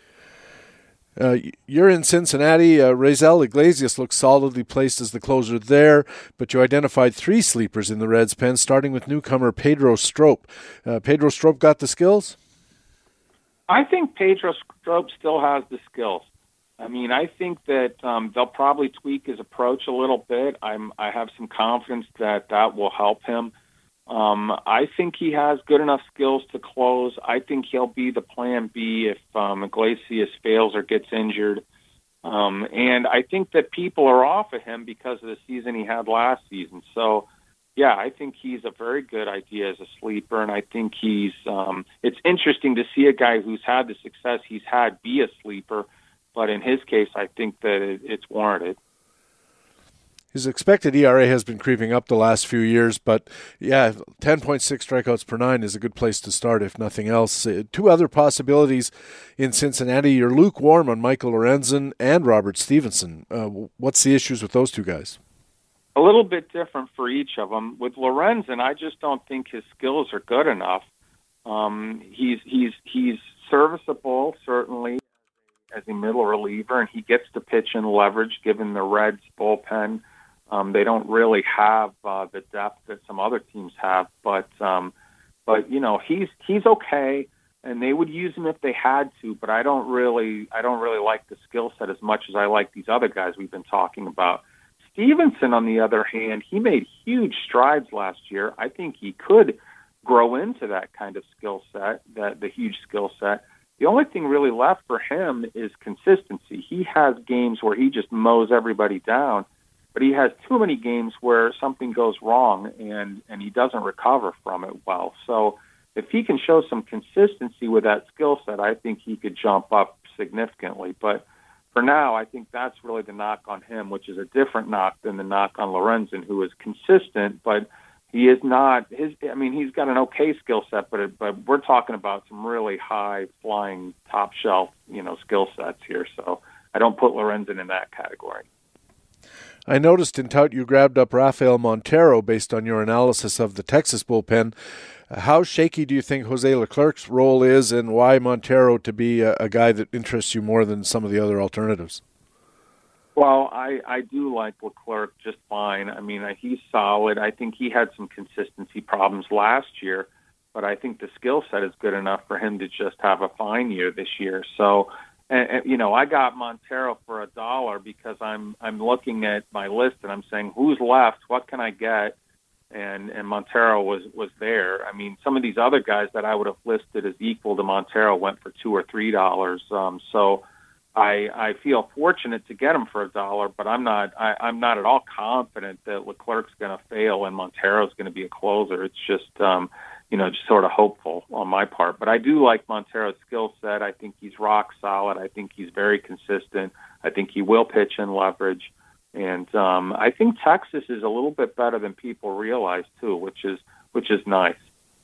You're in Cincinnati. Raisel Iglesias looks solidly placed as the closer there, but you identified three sleepers in the Reds' pen, starting with newcomer Pedro Strop. Pedro Strop got the skills? I think Pedro Strop still has the skills. I mean, I think that they'll probably tweak his approach a little bit. I have some confidence that will help him. I think he has good enough skills to close. I think he'll be the plan B if Iglesias fails or gets injured. And I think that people are off of him because of the season he had last season. So, yeah, I think he's a very good idea as a sleeper, and I think it's interesting to see a guy who's had the success he's had be a sleeper, but in his case, I think that it's warranted. His expected ERA has been creeping up the last few years, but yeah, 10.6 strikeouts per nine is a good place to start, if nothing else. Two other possibilities in Cincinnati. You're lukewarm on Michael Lorenzen and Robert Stevenson. What's the issues with those two guys? A little bit different for each of them. With Lorenzen, I just don't think his skills are good enough. He's serviceable, certainly, as a middle reliever, and he gets to pitch in leverage given the Reds' bullpen. They don't really have the depth that some other teams have, but you know, he's okay, and they would use him if they had to. But I don't really like the skill set as much as I like these other guys we've been talking about. Stevenson, on the other hand, he made huge strides last year. I think he could grow into that kind of skill set, the huge skill set. The only thing really left for him is consistency. He has games where he just mows everybody down, but he has too many games where something goes wrong and he doesn't recover from it well. So if he can show some consistency with that skill set, I think he could jump up significantly. But for now, I think that's really the knock on him, which is a different knock than the knock on Lorenzen, who is consistent, but he is not. He's got an okay skill set, but we're talking about some really high flying, top shelf, skill sets here. So I don't put Lorenzen in that category. I noticed in Tout you grabbed up Rafael Montero based on your analysis of the Texas bullpen. How shaky do you think Jose Leclerc's role is, and why Montero to be a guy that interests you more than some of the other alternatives? Well, I do like Leclerc just fine. I mean, he's solid. I think he had some consistency problems last year, but I think the skill set is good enough for him to just have a fine year this year. So, I got Montero for $1 because I'm looking at my list and I'm saying, who's left? What can I get? And Montero was there. I mean, some of these other guys that I would have listed as equal to Montero went for $2 or $3. So I feel fortunate to get him for $1, but I'm not at all confident that Leclerc's going to fail and Montero's going to be a closer. It's just just sort of hopeful on my part. But I do like Montero's skill set. I think he's rock solid. I think he's very consistent. I think he will pitch in leverage. And I think Texas is a little bit better than people realize too, which is nice.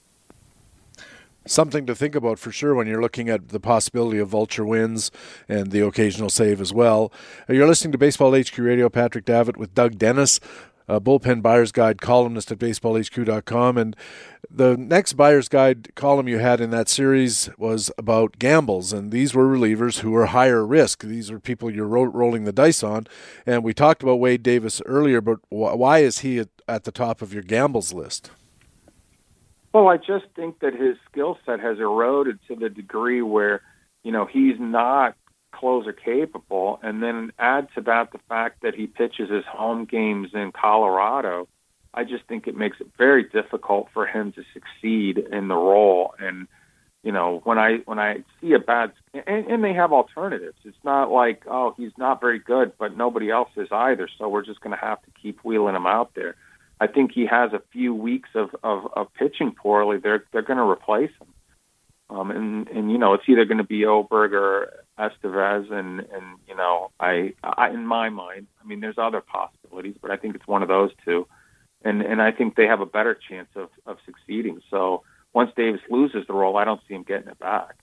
Something to think about for sure when you're looking at the possibility of vulture wins and the occasional save as well. You're listening to Baseball HQ Radio. Patrick Davitt with Doug Dennis, a bullpen buyer's guide columnist at baseballhq.com. And the next buyer's guide column you had in that series was about gambles, and these were relievers who were higher risk. These are people you're rolling the dice on. And we talked about Wade Davis earlier, but why is he at the top of your gambles list? Well, I just think that his skill set has eroded to the degree where, he's not closer capable. And then add to that the fact that he pitches his home games in Colorado. I just think it makes it very difficult for him to succeed in the role. And, when I see a bad, and they have alternatives. It's not like, oh, he's not very good, but nobody else is either. So we're just going to have to keep wheeling him out there. I think he has a few weeks of pitching poorly. They're going to replace him. And it's either going to be Oberg or Estevez. And I in my mind, there's other possibilities, but I think it's one of those two. And I think they have a better chance of succeeding. So once Davis loses the role, I don't see him getting it back.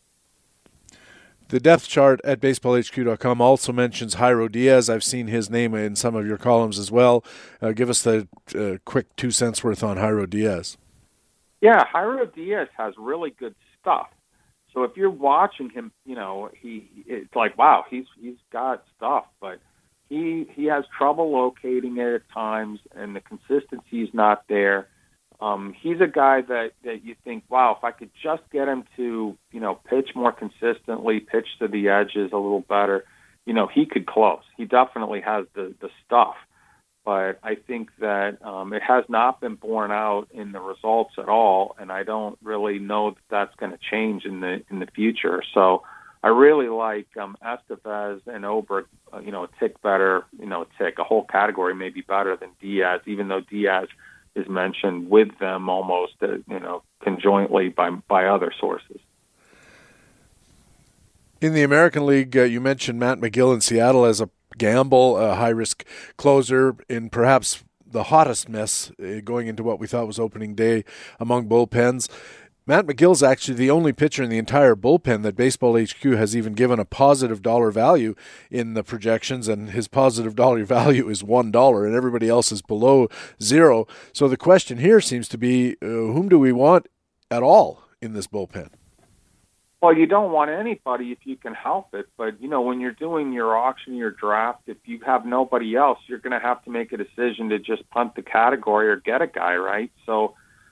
The depth chart at baseballhq.com also mentions Jairo Diaz. I've seen his name in some of your columns as well. Give us the quick 2 cents worth on Jairo Diaz. Yeah, Jairo Diaz has really good stuff. So if you're watching him, it's like, wow, he's got stuff, but he has trouble locating it at times, and the consistency is not there. He's a guy that you think, wow, if I could just get him to, pitch more consistently, pitch to the edges a little better, he could close. He definitely has the stuff. But I think that it has not been borne out in the results at all, and I don't really know that that's going to change in the future. So I really like Estevez and Oberg, a tick better, a whole category maybe better than Diaz, even though Diaz is mentioned with them almost, conjointly by other sources. In the American League, you mentioned Matt McGill in Seattle as a gamble, a high-risk closer in perhaps the hottest mess going into what we thought was opening day among bullpens. Matt McGill's actually the only pitcher in the entire bullpen that Baseball HQ has even given a positive dollar value in the projections, and his positive dollar value is $1, and everybody else is below zero. So the question here seems to be, whom do we want at all in this bullpen? Well, you don't want anybody if you can help it. But, when you're doing your auction, your draft, if you have nobody else, you're going to have to make a decision to just punt the category or get a guy, right? So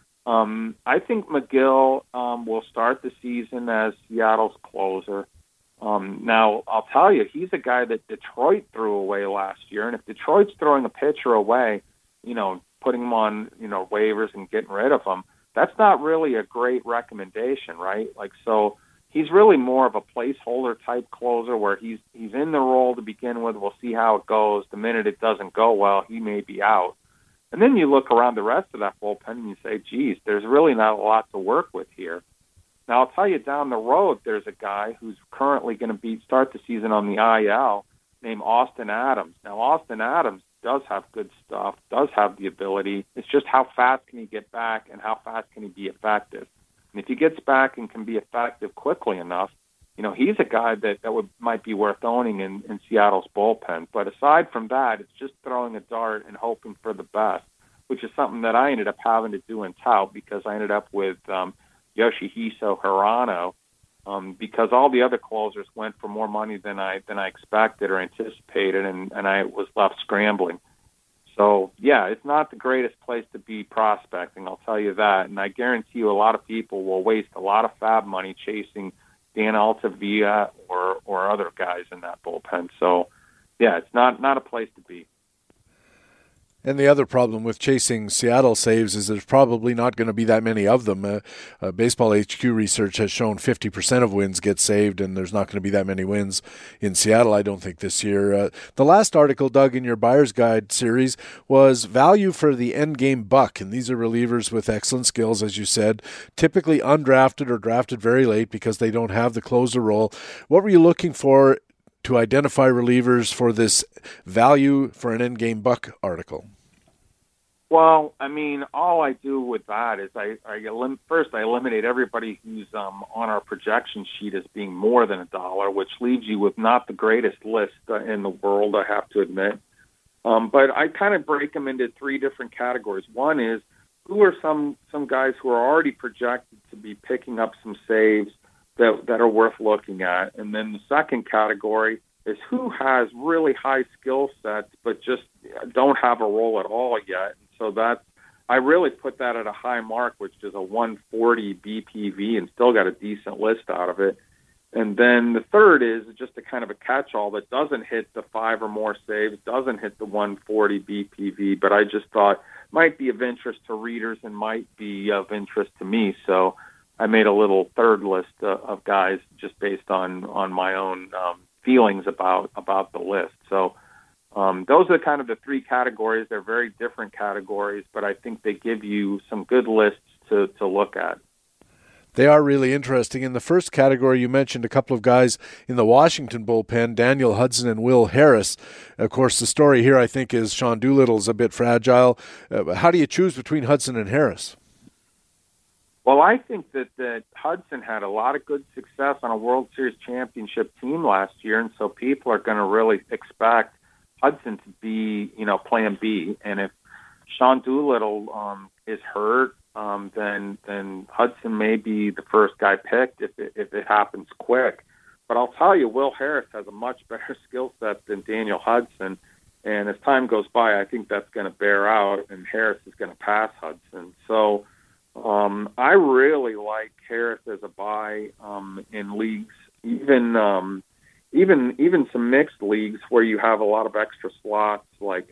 I think McGill will start the season as Seattle's closer. Now, I'll tell you, he's a guy that Detroit threw away last year. And if Detroit's throwing a pitcher away, putting him on, waivers and getting rid of him, that's not really a great recommendation, right? So he's really more of a placeholder type closer where he's in the role to begin with. We'll see how it goes. The minute it doesn't go well, he may be out. And then you look around the rest of that bullpen and you say, geez, there's really not a lot to work with here. Now, I'll tell you, down the road, there's a guy who's currently going to start the season on the IL named Austin Adams. Now, Austin Adams does have good stuff, does have the ability. It's just how fast can he get back and how fast can he be effective. And if he gets back and can be effective quickly enough, he's a guy that might be worth owning in Seattle's bullpen. But aside from that, it's just throwing a dart and hoping for the best, which is something that I ended up having to do in Tout because I ended up with Yoshihisa Hirano because all the other closers went for more money than I expected or anticipated, and I was left scrambling. So, yeah, it's not the greatest place to be prospecting, I'll tell you that. And I guarantee you a lot of people will waste a lot of fab money chasing Dan Altavilla or other guys in that bullpen. So, yeah, it's not a place to be. And the other problem with chasing Seattle saves is there's probably not going to be that many of them. Baseball HQ research has shown 50% of wins get saved, and there's not going to be that many wins in Seattle, I don't think, this year. The last article, Doug, in your Buyer's Guide series was value for the endgame buck, and these are relievers with excellent skills, as you said, typically undrafted or drafted very late because they don't have the closer role. What were you looking for to identify relievers for this value for an endgame buck article? Well, all I do with that is I eliminate everybody who's on our projection sheet as being more than $1, which leaves you with not the greatest list in the world, I have to admit. But I kind of break them into three different categories. One is who are some guys who are already projected to be picking up some saves that are worth looking at. And then the second category is who has really high skill sets but just don't have a role at all yet. So I really put that at a high mark, which is a 140 BPV, and still got a decent list out of it. And then the third is just a kind of a catch-all that doesn't hit the 5 or more saves, doesn't hit the 140 BPV, but I just thought might be of interest to readers and might be of interest to me. So I made a little third list of guys just based on my own feelings about the list. So those are kind of the three categories. They're very different categories, but I think they give you some good lists to look at. They are really interesting. In the first category, you mentioned a couple of guys in the Washington bullpen, Daniel Hudson and Will Harris. Of course, the story here, I think, is Sean Doolittle's a bit fragile. How do you choose between Hudson and Harris? Well, I think that Hudson had a lot of good success on a World Series championship team last year, and so people are going to really expect Hudson to be, plan B. And if Sean Doolittle is hurt, then Hudson may be the first guy picked if it happens quick. But I'll tell you, Will Harris has a much better skill set than Daniel Hudson. And as time goes by, I think that's going to bear out, and Harris is going to pass Hudson. So I really like Harris as a buy in leagues, even some mixed leagues where you have a lot of extra slots, like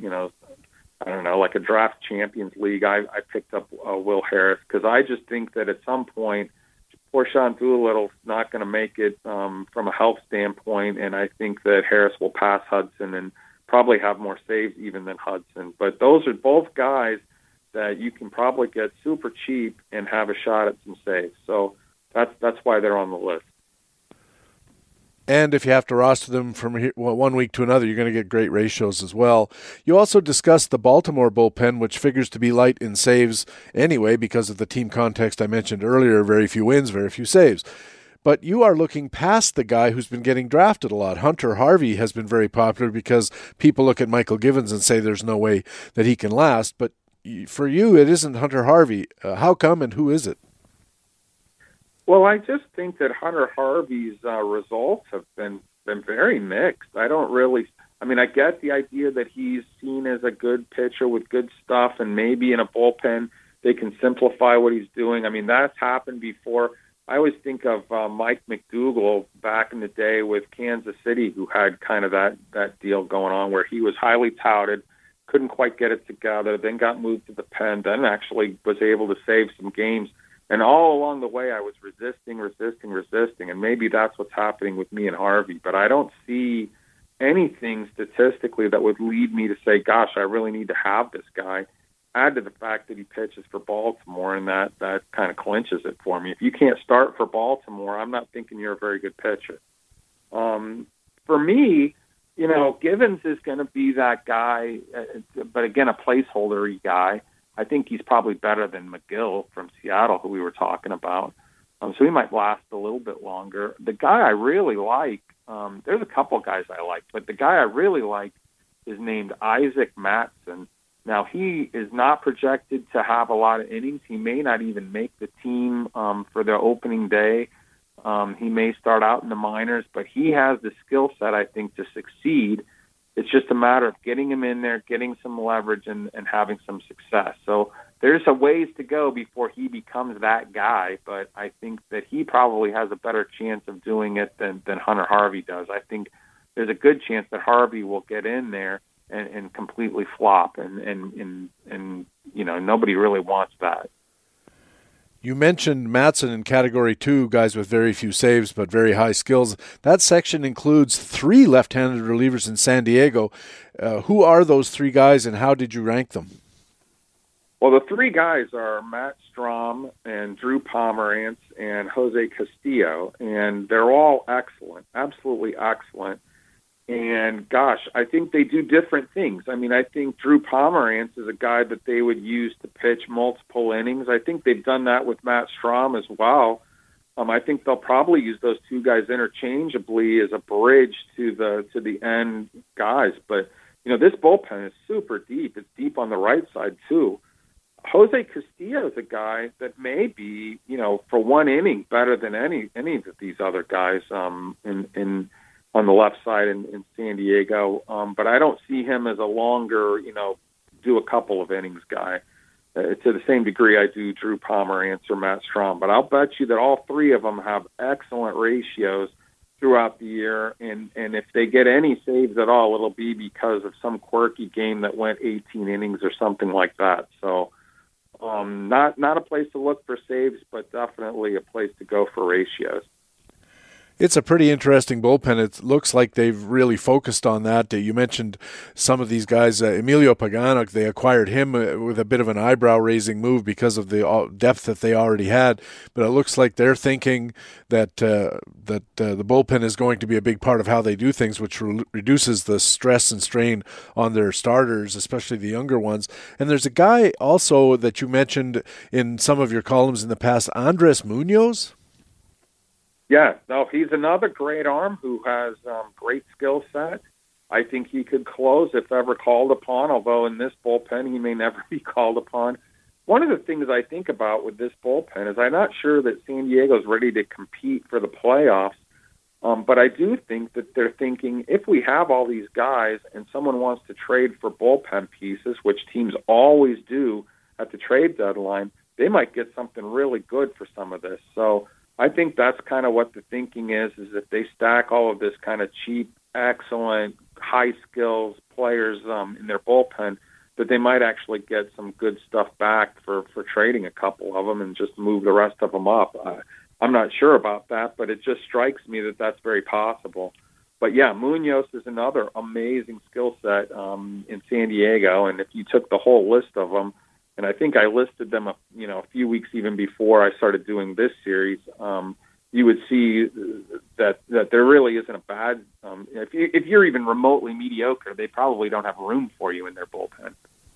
like a draft champions league. I picked up Will Harris because I just think that at some point, poor Sean Doolittle's not going to make it from a health standpoint, and I think that Harris will pass Hudson and probably have more saves even than Hudson. But those are both guys that you can probably get super cheap and have a shot at some saves. So that's why they're on the list. And if you have to roster them from here, 1 week to another, you're going to get great ratios as well. You also discussed the Baltimore bullpen, which figures to be light in saves anyway because of the team context I mentioned earlier, very few wins, very few saves. But you are looking past the guy who's been getting drafted a lot. Hunter Harvey has been very popular because people look at Michael Givens and say there's no way that he can last. But for you, it isn't Hunter Harvey. How come and who is it? Well, I just think that Hunter Harvey's results have been very mixed. I get the idea that he's seen as a good pitcher with good stuff, and maybe in a bullpen they can simplify what he's doing. I mean, that's happened before. I always think of Mike McDougall back in the day with Kansas City, who had kind of that deal going on where he was highly touted, couldn't quite get it together, then got moved to the pen, then actually was able to save some games. And all along the way, I was resisting, and maybe that's what's happening with me and Harvey. But I don't see anything statistically that would lead me to say, gosh, I really need to have this guy. Add to the fact that he pitches for Baltimore, and that kind of clinches it for me. If you can't start for Baltimore, I'm not thinking you're a very good pitcher. For me, Givens is going to be that guy, but again, a placeholder-y guy. I think he's probably better than McGill from Seattle, who we were talking about. So he might last a little bit longer. The guy I really like, there's a couple guys I like, but the guy I really like is named Isaac Matson. Now, he is not projected to have a lot of innings. He may not even make the team for their opening day. He may start out in the minors, but he has the skill set, I think, to succeed. It's just a matter of getting him in there, getting some leverage, and having some success. So there's a ways to go before he becomes that guy, but I think that he probably has a better chance of doing it than Hunter Harvey does. I think there's a good chance that Harvey will get in there and completely flop, and nobody really wants that. You mentioned Matson in Category 2, guys with very few saves but very high skills. That section includes 3 left-handed relievers in San Diego. Who are those 3 guys, and how did you rank them? Well, the 3 guys are Matt Strahm and Drew Pomerantz and Jose Castillo, and they're all excellent, absolutely excellent. And, gosh, I think they do different things. I mean, I think Drew Pomerantz is a guy that they would use to pitch multiple innings. I think they've done that with Matt Strahm as well. I think they'll probably use those 2 guys interchangeably as a bridge to the end guys. But, this bullpen is super deep. It's deep on the right side, too. Jose Castillo is a guy that may be, for 1 inning better than any of these other guys on the left side in San Diego. But I don't see him as a longer, do a couple of innings guy to the same degree I do Drew Pomerantz or Matt Strahm. But I'll bet you that all 3 of them have excellent ratios throughout the year. And if they get any saves at all, it'll be because of some quirky game that went 18 innings or something like that. So not a place to look for saves, but definitely a place to go for ratios. It's a pretty interesting bullpen. It looks like they've really focused on that. You mentioned some of these guys. Emilio Pagano, they acquired him with a bit of an eyebrow-raising move because of the depth that they already had. But it looks like they're thinking that the bullpen is going to be a big part of how they do things, which reduces the stress and strain on their starters, especially the younger ones. And there's a guy also that you mentioned in some of your columns in the past, Andres Munoz. Yeah, no, he's another great arm who has great skill set. I think he could close if ever called upon, although in this bullpen he may never be called upon. One of the things I think about with this bullpen is I'm not sure that San Diego's ready to compete for the playoffs, but I do think that they're thinking if we have all these guys and someone wants to trade for bullpen pieces, which teams always do at the trade deadline, they might get something really good for some of this. So I think that's kind of what the thinking is if they stack all of this kind of cheap, excellent, high skills players in their bullpen, that they might actually get some good stuff back for trading a couple of them and just move the rest of them up. I'm not sure about that, but it just strikes me that that's very possible. But yeah, Munoz is another amazing skill set in San Diego, and if you took the whole list of them, and I think I listed them, a few weeks even before I started doing this series. you would see that there really isn't a bad. If you're even remotely mediocre, they probably don't have room for you in their bullpen.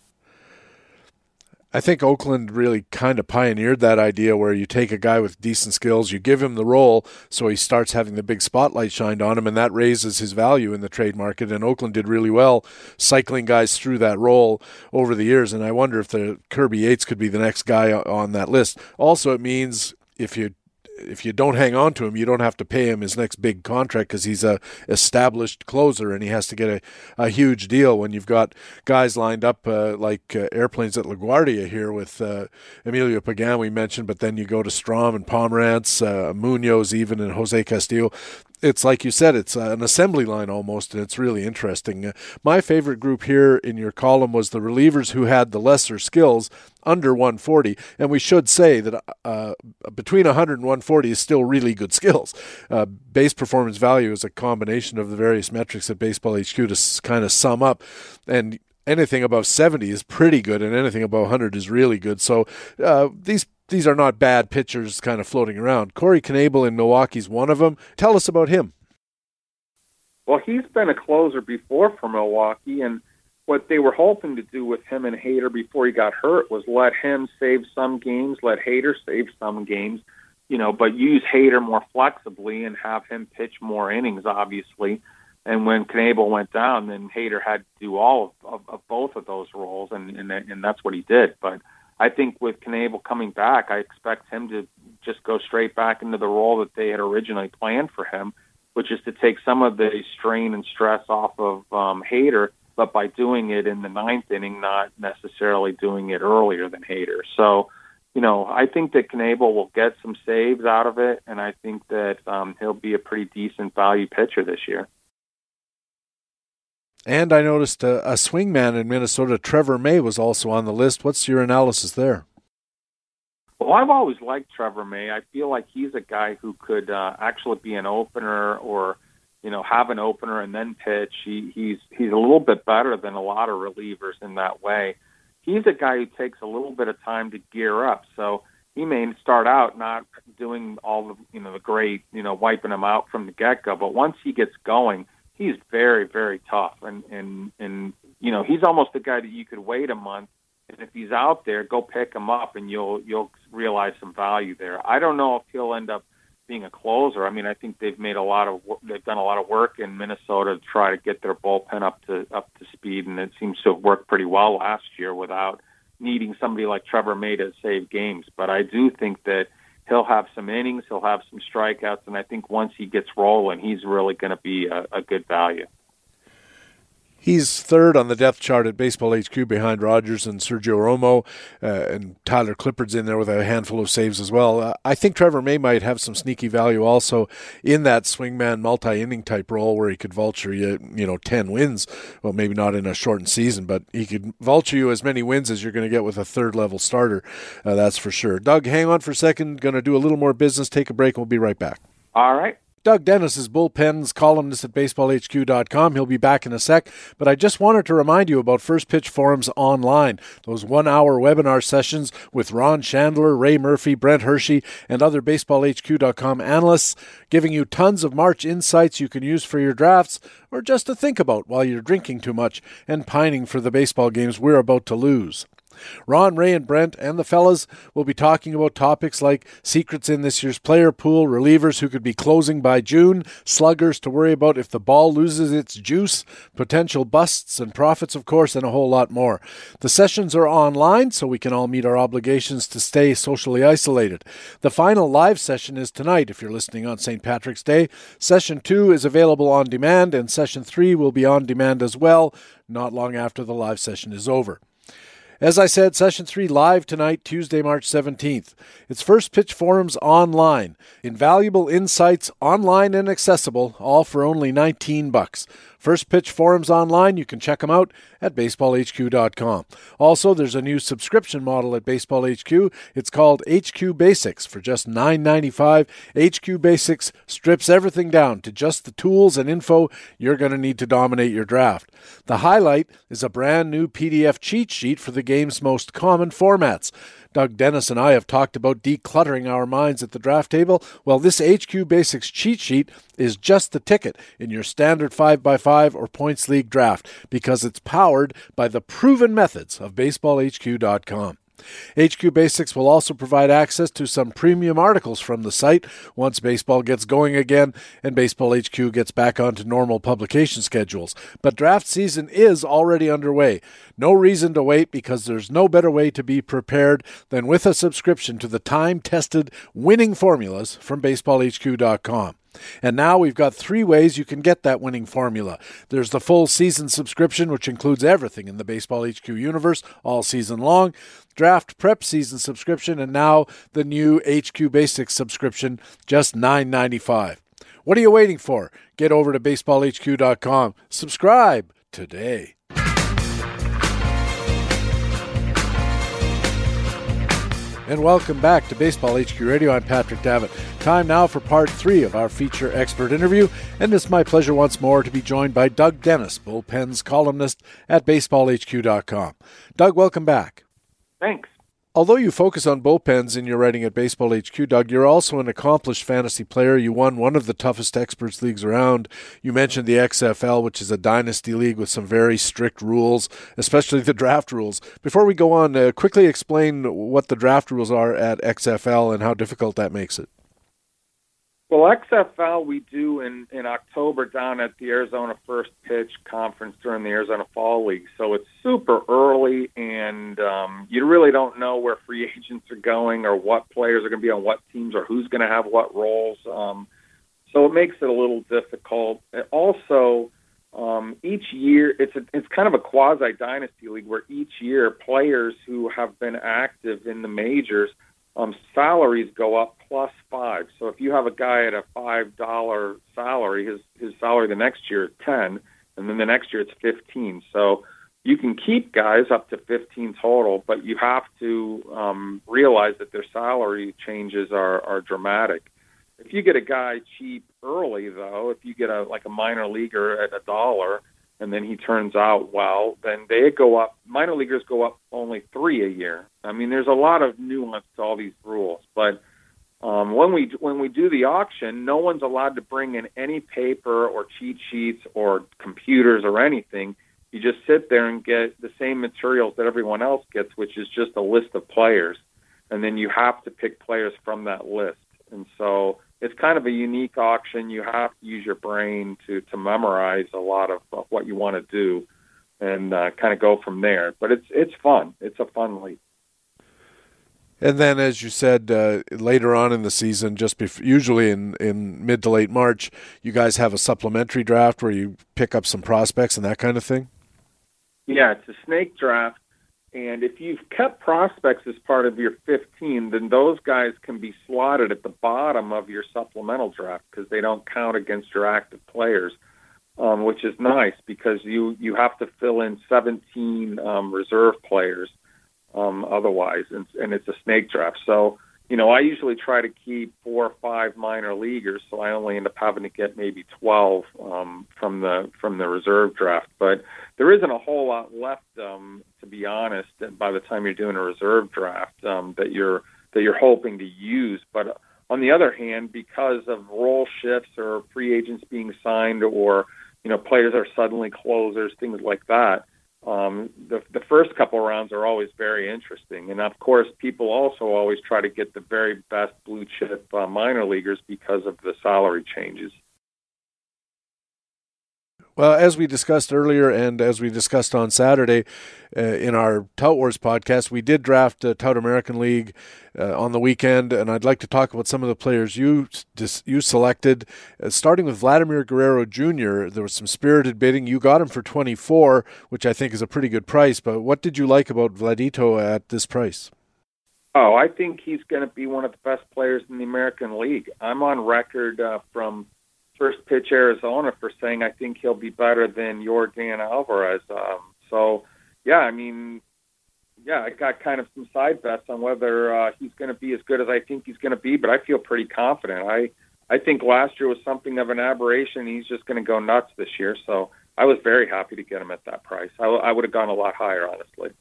I think Oakland really kind of pioneered that idea where you take a guy with decent skills, you give him the role so he starts having the big spotlight shined on him, and that raises his value in the trade market. And Oakland did really well cycling guys through that role over the years, and I wonder if the Kirby Yates could be the next guy on that list. Also, it means if you don't hang on to him, you don't have to pay him his next big contract because he's a established closer and he has to get a huge deal when you've got guys lined up like airplanes at LaGuardia here with Emilio Pagan we mentioned, but then you go to Strom and Pomerantz, Munoz even, and Jose Castillo. It's like you said, it's an assembly line almost, and it's really interesting. My favorite group here in your column was the relievers who had the lesser skills under 140, and we should say that between 100 and 140 is still really good skills. Base performance value is a combination of the various metrics at Baseball HQ to kind of sum up, and anything above 70 is pretty good, and anything above 100 is really good. So these are not bad pitchers kind of floating around. Corey Knebel in Milwaukee's one of them. Tell us about him. Well, he's been a closer before for Milwaukee, and what they were hoping to do with him and Hader before he got hurt was let him save some games, let Hader save some games, but use Hader more flexibly and have him pitch more innings, obviously. And when Knebel went down, then Hader had to do all of both of those roles, and that's what he did. But I think with Knebel coming back, I expect him to just go straight back into the role that they had originally planned for him, which is to take some of the strain and stress off of Hader, but by doing it in the ninth inning, not necessarily doing it earlier than Hader. So, I think that Knebel will get some saves out of it, and I think that he'll be a pretty decent value pitcher this year. And I noticed a swingman in Minnesota, Trevor May, was also on the list. What's your analysis there? Well, I've always liked Trevor May. I feel like he's a guy who could actually be an opener or, have an opener and then pitch. He's a little bit better than a lot of relievers in that way. He's a guy who takes a little bit of time to gear up. So he may start out not doing all the great, wiping him out from the get-go. But once he gets going, he's very, very tough. And he's almost the guy that you could wait a month, and if he's out there, go pick him up, and you'll realize some value there. I don't know if he'll end up being a closer. I mean, I think they've done a lot of work in Minnesota to try to get their bullpen up to speed, and it seems to have worked pretty well last year without needing somebody like Trevor May to save games. But I do think that he'll have some innings, he'll have some strikeouts, and I think once he gets rolling, he's really going to be a good value. He's third on the depth chart at Baseball HQ behind Rogers and Sergio Romo, and Tyler Clippard's in there with a handful of saves as well. I think Trevor May might have some sneaky value also in that swingman multi-inning type role where he could vulture you, 10 wins. Well, maybe not in a shortened season, but he could vulture you as many wins as you're going to get with a third-level starter. That's for sure. Doug, hang on for a second. Going to do a little more business. Take a break, and we'll be right back. All right. Doug Dennis is Bullpen's columnist at baseballhq.com. He'll be back in a sec, but I just wanted to remind you about First Pitch Forums Online, those 1-hour webinar sessions with Ron Chandler, Ray Murphy, Brent Hershey, and other baseballhq.com analysts, giving you tons of March insights you can use for your drafts or just to think about while you're drinking too much and pining for the baseball games we're about to lose. Ron, Ray, and Brent and the fellas will be talking about topics like secrets in this year's player pool, relievers who could be closing by June, sluggers to worry about if the ball loses its juice, potential busts and profits, of course, and a whole lot more. The sessions are online, so we can all meet our obligations to stay socially isolated. The final live session is tonight, if you're listening on St. Patrick's Day. Session 2 is available on demand, and Session 3 will be on demand as well, not long after the live session is over. As I said, Session 3 live tonight, Tuesday, March 17th. It's First Pitch Forums Online. Invaluable insights online and accessible, all for only $19. First Pitch forums online, you can check them out at baseballhq.com. Also, there's a new subscription model at Baseball HQ. It's called HQ Basics for just $9.95. HQ Basics strips everything down to just the tools and info you're going to need to dominate your draft. The highlight is a brand new PDF cheat sheet for the game's most common formats. Doug Dennis and I have talked about decluttering our minds at the draft table. Well, this HQ Basics cheat sheet is just the ticket in your standard 5x5 or points league draft because it's powered by the proven methods of baseballhq.com. HQ Basics will also provide access to some premium articles from the site once baseball gets going again and Baseball HQ gets back onto normal publication schedules. But draft season is already underway. No reason to wait because there's no better way to be prepared than with a subscription to the time-tested winning formulas from baseballhq.com. And now we've got 3 ways you can get that winning formula. There's the full season subscription, which includes everything in the Baseball HQ universe all season long, draft prep season subscription, and now the new HQ Basics subscription, just $9.95. What are you waiting for? Get over to baseballhq.com. Subscribe today. And welcome back to Baseball HQ Radio. I'm Patrick Davitt. Time now for part 3 of our feature expert interview, and it's my pleasure once more to be joined by Doug Dennis, Bullpens columnist at baseballhq.com. Doug, welcome back. Thanks. Although you focus on bullpens in your writing at Baseball HQ, Doug, you're also an accomplished fantasy player. You won one of the toughest experts leagues around. You mentioned the XFL, which is a dynasty league with some very strict rules, especially the draft rules. Before we go on, quickly explain what the draft rules are at XFL and how difficult that makes it. Well, XFL we do in October down at the Arizona First Pitch Conference during the Arizona Fall League. So it's super early, and you really don't know where free agents are going or what players are going to be on what teams or who's going to have what roles. So it makes it a little difficult. Also, each year it's kind of a quasi-dynasty league where each year players who have been active in the majors salaries go up +5. So if you have a guy at a $5 salary, his salary the next year is 10, and then the next year it's 15. So you can keep guys up to 15 total, but you have to realize that their salary changes are dramatic. If you get a guy cheap early, though, if you get a minor leaguer at $1, and then he turns out well, then they go up. Minor leaguers go up only 3 a year. I mean, there's a lot of nuance to all these rules. But when we do the auction, no one's allowed to bring in any paper or cheat sheets or computers or anything. You just sit there and get the same materials that everyone else gets, which is just a list of players. And then you have to pick players from that list. And so it's kind of a unique auction. You have to use your brain to memorize a lot of what you want to do and kind of go from there. But it's fun. It's a fun league. And then, as you said, later on in the season, usually in mid to late March, you guys have a supplementary draft where you pick up some prospects and that kind of thing? Yeah, it's a snake draft. And if you've kept prospects as part of your 15, then those guys can be slotted at the bottom of your supplemental draft because they don't count against your active players, which is nice because you have to fill in 17 reserve players otherwise, and it's a snake draft. So, I usually try to keep 4 or 5 minor leaguers, so I only end up having to get maybe 12 from the reserve draft. But there isn't a whole lot left, to be honest, by the time you're doing a reserve draft that you're hoping to use. But on the other hand, because of role shifts or free agents being signed or players are suddenly closers, things like that, the first couple rounds are always very interesting. And, of course, people also always try to get the very best blue-chip minor leaguers because of the salary changes. Well, as we discussed earlier and as we discussed on Saturday in our Tout Wars podcast, we did draft Tout American League on the weekend, and I'd like to talk about some of the players you selected. Starting with Vladimir Guerrero Jr., there was some spirited bidding. You got him for $24, which I think is a pretty good price, but what did you like about Vladito at this price? Oh, I think he's going to be one of the best players in the American League. I'm on record from First Pitch Arizona for saying I think he'll be better than Yordan Alvarez. So, yeah, I mean, yeah, I got kind of some side bets on whether he's going to be as good as I think he's going to be, but I feel pretty confident. I think last year was something of an aberration. He's just going to go nuts this year. So I was very happy to get him at that price. I would have gone a lot higher, honestly.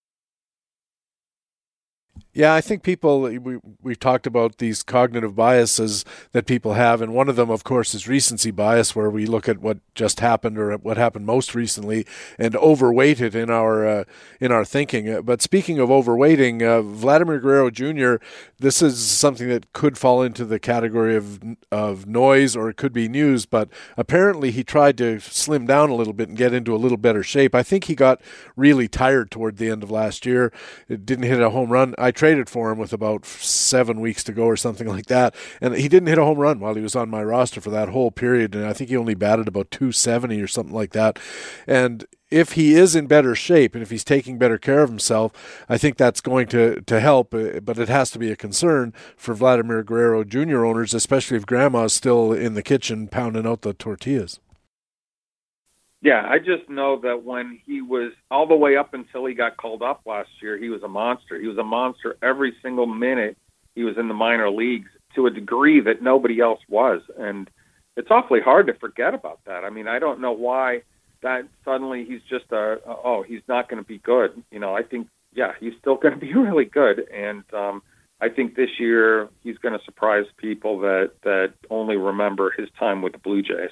Yeah, I think people, we've talked about these cognitive biases that people have, and one of them, of course, is recency bias, where we look at what just happened or what happened most recently and overweight it in our thinking. But speaking of overweighting, Vladimir Guerrero Jr., this is something that could fall into the category of noise, or it could be news, but apparently he tried to slim down a little bit and get into a little better shape. I think he got really tired toward the end of last year. It didn't hit a home run. I traded for him with about 7 weeks to go or something like that, and he didn't hit a home run while he was on my roster for that whole period, and I think he only batted about 270 or something like that. And if he is in better shape and if he's taking better care of himself, I think that's going to help, but it has to be a concern for Vladimir Guerrero Jr. owners, especially if Grandma's still in the kitchen pounding out the tortillas. Yeah, I just know that when he was all the way up until he got called up last year, he was a monster. He was a monster every single minute he was in the minor leagues, to a degree that nobody else was. And it's awfully hard to forget about that. I mean, I don't know why that suddenly he's just he's not going to be good. You know, I think, yeah, he's still going to be really good. And I think this year he's going to surprise people that only remember his time with the Blue Jays.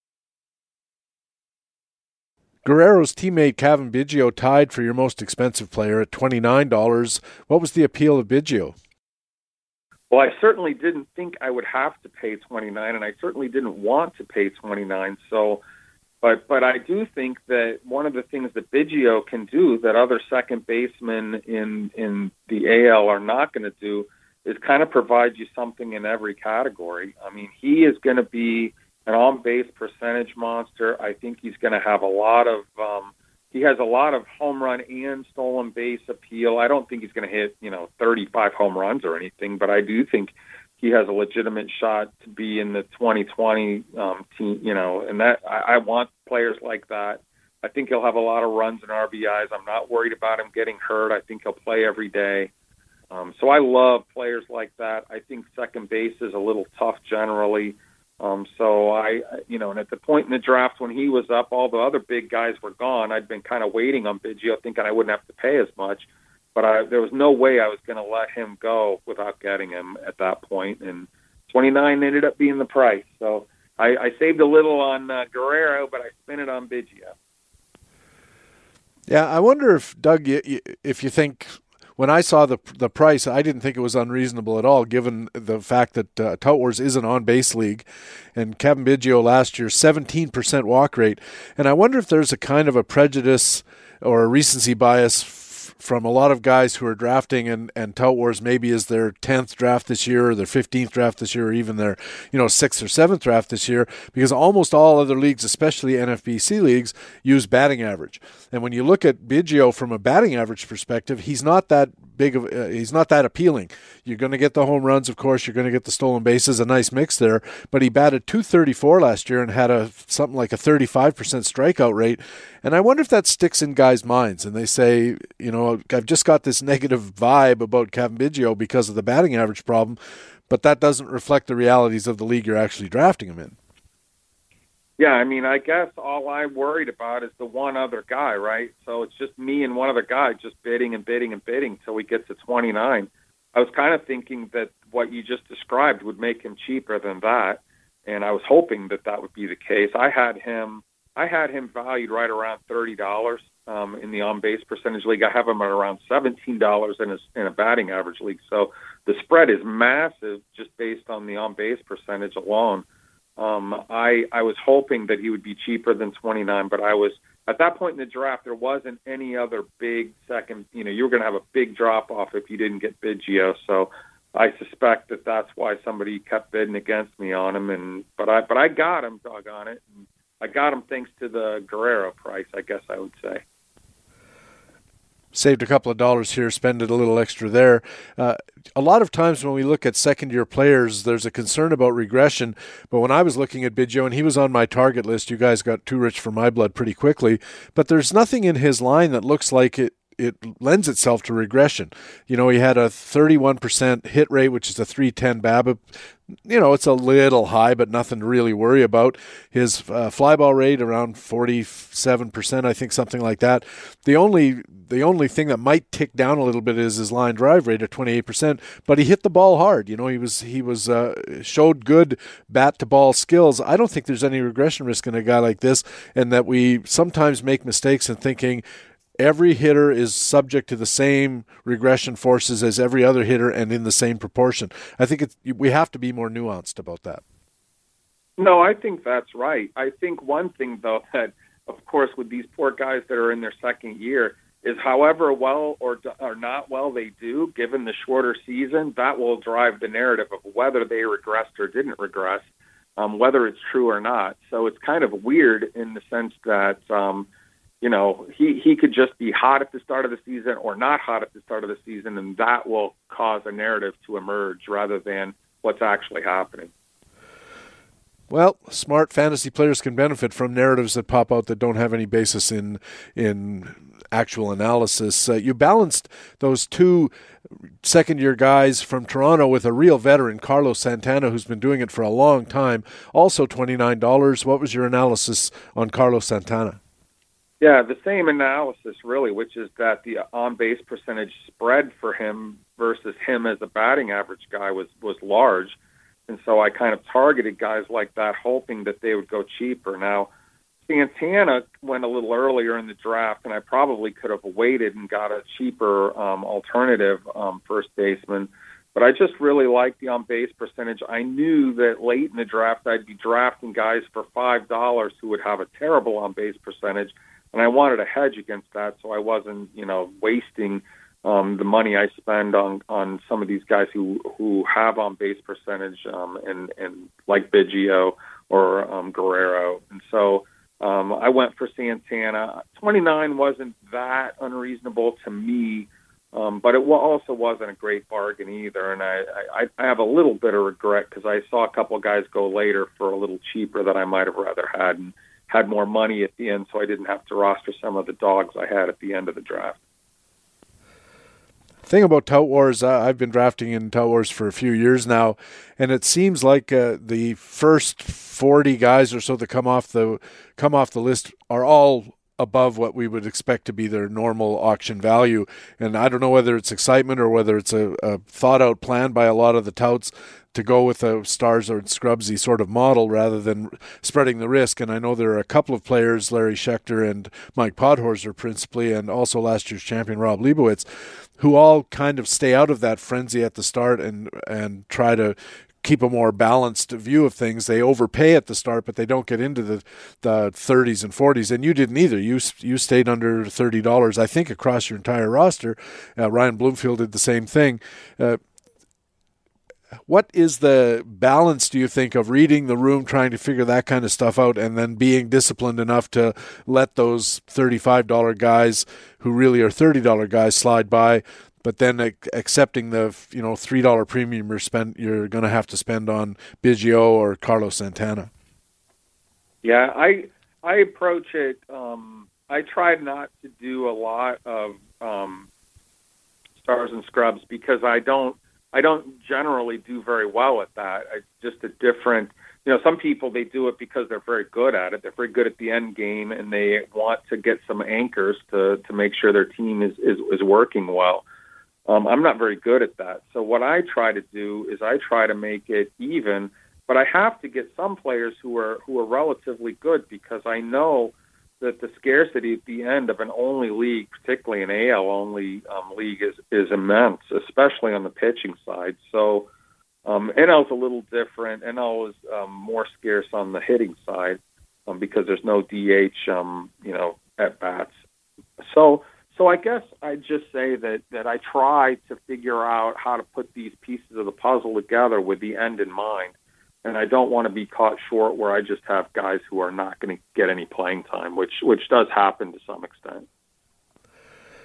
Guerrero's teammate Cavan Biggio tied for your most expensive player at $29. What was the appeal of Biggio? Well, I certainly didn't think I would have to pay $29, and I certainly didn't want to pay $29. So, but I do think that one of the things that Biggio can do that other second basemen in the AL are not going to do is kind of provide you something in every category. I mean, he is going to be an on-base percentage monster. I think he's going to have a lot of he has a lot of home run and stolen base appeal. I don't think he's going to hit 35 home runs or anything, but I do think he has a legitimate shot to be in the 2020 team. And that I want players like that. I think he'll have a lot of runs and RBIs. I'm not worried about him getting hurt. I think he'll play every day. So I love players like that. I think second base is a little tough generally. So and at the point in the draft when he was up, all the other big guys were gone. I'd been kind of waiting on Biggio, thinking I wouldn't have to pay as much, but there was no way I was going to let him go without getting him at that point. And 29 ended up being the price. So I saved a little on Guerrero, but I spent it on Biggio. Yeah, I wonder if, Doug, if you think, when I saw the price, I didn't think it was unreasonable at all, given the fact that Tout Wars is an on-base league, and Cavan Biggio last year, 17% walk rate. And I wonder if there's a kind of a prejudice or a recency bias from a lot of guys who are drafting, and Tout Wars maybe is their 10th draft this year, or their 15th draft this year, or even their 6th or 7th draft this year, because almost all other leagues, especially NFBC leagues, use batting average. And when you look at Biggio from a batting average perspective, he's not that he's not that appealing. You're going to get the home runs, of course. You're going to get the stolen bases, a nice mix there. But he batted .234 last year and had something like a 35% strikeout rate. And I wonder if that sticks in guys' minds. And they say, I've just got this negative vibe about Cavan Biggio because of the batting average problem, but that doesn't reflect the realities of the league you're actually drafting him in. Yeah, I mean, I guess all I'm worried about is the one other guy, right? So it's just me and one other guy just bidding and bidding and bidding till we get to 29. I was kind of thinking that what you just described would make him cheaper than that, and I was hoping that would be the case. I had him valued right around $30 in the on-base percentage league. I have him at around $17 in a batting average league. So the spread is massive just based on the on-base percentage alone. I was hoping that he would be cheaper than 29, but I was at that point in the draft. There wasn't any other big second. You were going to have a big drop off if you didn't get Biggio. So I suspect that that's why somebody kept bidding against me on him. But I got him, doggone it. And I got him thanks to the Guerrero price, I guess I would say. Saved a couple of dollars here, spend it a little extra there. A lot of times when we look at second-year players, there's a concern about regression. But when I was looking at Biggio, and he was on my target list, you guys got too rich for my blood pretty quickly. But there's nothing in his line that looks like it lends itself to regression. He had a 31% hit rate, which is a 310 BABIP. It's a little high, but nothing to really worry about. His fly ball rate around 47%, I think, something like that. The only thing that might tick down a little bit is his line drive rate at 28%, but he hit the ball hard. He was showed good bat to ball skills. I don't think there's any regression risk in a guy like this, and that we sometimes make mistakes in thinking every hitter is subject to the same regression forces as every other hitter and in the same proportion. I think we have to be more nuanced about that. No, I think that's right. I think one thing, though, that, of course, with these poor guys that are in their second year, is however well or not well they do, given the shorter season, that will drive the narrative of whether they regressed or didn't regress, whether it's true or not. So it's kind of weird in the sense that he could just be hot at the start of the season or not hot at the start of the season, and that will cause a narrative to emerge rather than what's actually happening. Well, smart fantasy players can benefit from narratives that pop out that don't have any basis in actual analysis. You balanced those two second-year guys from Toronto with a real veteran, Carlos Santana, who's been doing it for a long time, also $29. What was your analysis on Carlos Santana? Yeah, the same analysis, really, which is that the on-base percentage spread for him versus him as a batting average guy was large. And so I kind of targeted guys like that, hoping that they would go cheaper. Now, Santana went a little earlier in the draft, and I probably could have waited and got a cheaper alternative first baseman. But I just really liked the on-base percentage. I knew that late in the draft I'd be drafting guys for $5 who would have a terrible on-base percentage. And I wanted to hedge against that, so I wasn't, wasting the money I spend on some of these guys who have on base percentage and like Biggio or Guerrero. And so I went for Santana. 29 wasn't that unreasonable to me, but it also wasn't a great bargain either. And I have a little bit of regret because I saw a couple of guys go later for a little cheaper that I might have rather had, and had more money at the end, so I didn't have to roster some of the dogs I had at the end of the draft. Thing about Tout Wars, I've been drafting in Tout Wars for a few years now, and it seems like the first 40 guys or so that come off the list are all above what we would expect to be their normal auction value. And I don't know whether it's excitement or whether it's a thought-out plan by a lot of the touts to go with a Stars or Scrubsy sort of model rather than spreading the risk. And I know there are a couple of players, Larry Schechter and Mike Podhorzer principally, and also last year's champion Rob Leibowitz, who all kind of stay out of that frenzy at the start and try to keep a more balanced view of things. They overpay at the start, but they don't get into the 30s and 40s. And you didn't either. You stayed under $30, I think, across your entire roster. Ryan Bloomfield did the same thing. What is the balance, do you think, of reading the room, trying to figure that kind of stuff out, and then being disciplined enough to let those $35 guys who really are $30 guys slide by, but then accepting the $3 premium you're going to have to spend on Biggio or Carlos Santana? Yeah, I approach it. I tried not to do a lot of Stars and Scrubs because I don't generally do very well at that. It's just a different, some people, they do it because they're very good at it. They're very good at the end game, and they want to get some anchors to make sure their team is working well. I'm not very good at that. So what I try to do is I try to make it even, but I have to get some players who are relatively good because I know that the scarcity at the end of an only league, particularly an AL only league, is immense, especially on the pitching side. So NL is a little different. NL is more scarce on the hitting side because there's no DH, at bats. So I guess I'd just say that I try to figure out how to put these pieces of the puzzle together with the end in mind. And I don't want to be caught short where I just have guys who are not going to get any playing time, which does happen to some extent.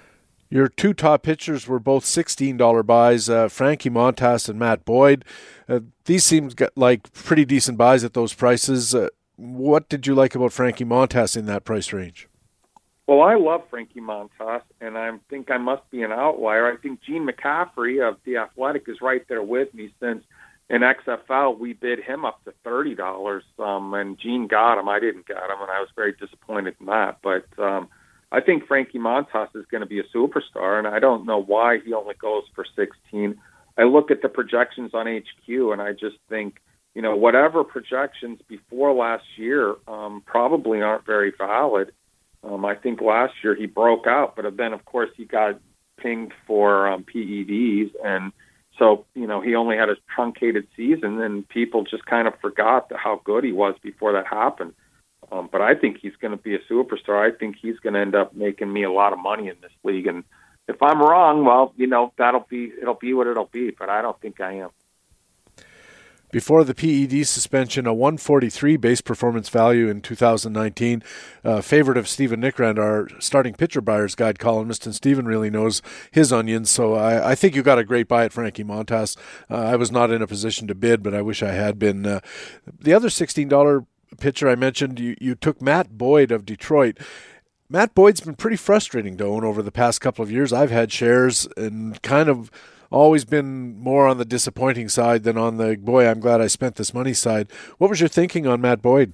Your two top pitchers were both $16 buys, Frankie Montas and Matt Boyd. These seem like pretty decent buys at those prices. What did you like about Frankie Montas in that price range? Well, I love Frankie Montas, and I think I must be an outlier. I think Gene McCaffrey of The Athletic is right there with me, since in XFL we bid him up to $30, and Gene got him. I didn't get him, and I was very disappointed in that. But I think Frankie Montas is going to be a superstar, and I don't know why he only goes for 16. I look at the projections on HQ, and I just think, whatever projections before last year probably aren't very valid. I think last year he broke out, but then, of course, he got pinged for PEDs, and so, he only had a truncated season, and people just kind of forgot how good he was before that happened. But I think he's going to be a superstar. I think he's going to end up making me a lot of money in this league. And if I'm wrong, well, it'll be what it'll be. But I don't think I am. Before the PED suspension, a 143 base performance value in 2019. Favorite of Stephen Nickrand, our starting pitcher buyer's guide columnist, and Stephen really knows his onions. So I think you got a great buy at Frankie Montas. I was not in a position to bid, but I wish I had been. The other $16 pitcher I mentioned, you took Matt Boyd of Detroit. Matt Boyd's been pretty frustrating to own over the past couple of years. I've had shares and kind of always been more on the disappointing side than on the, boy, I'm glad I spent this money side. What was your thinking on Matt Boyd?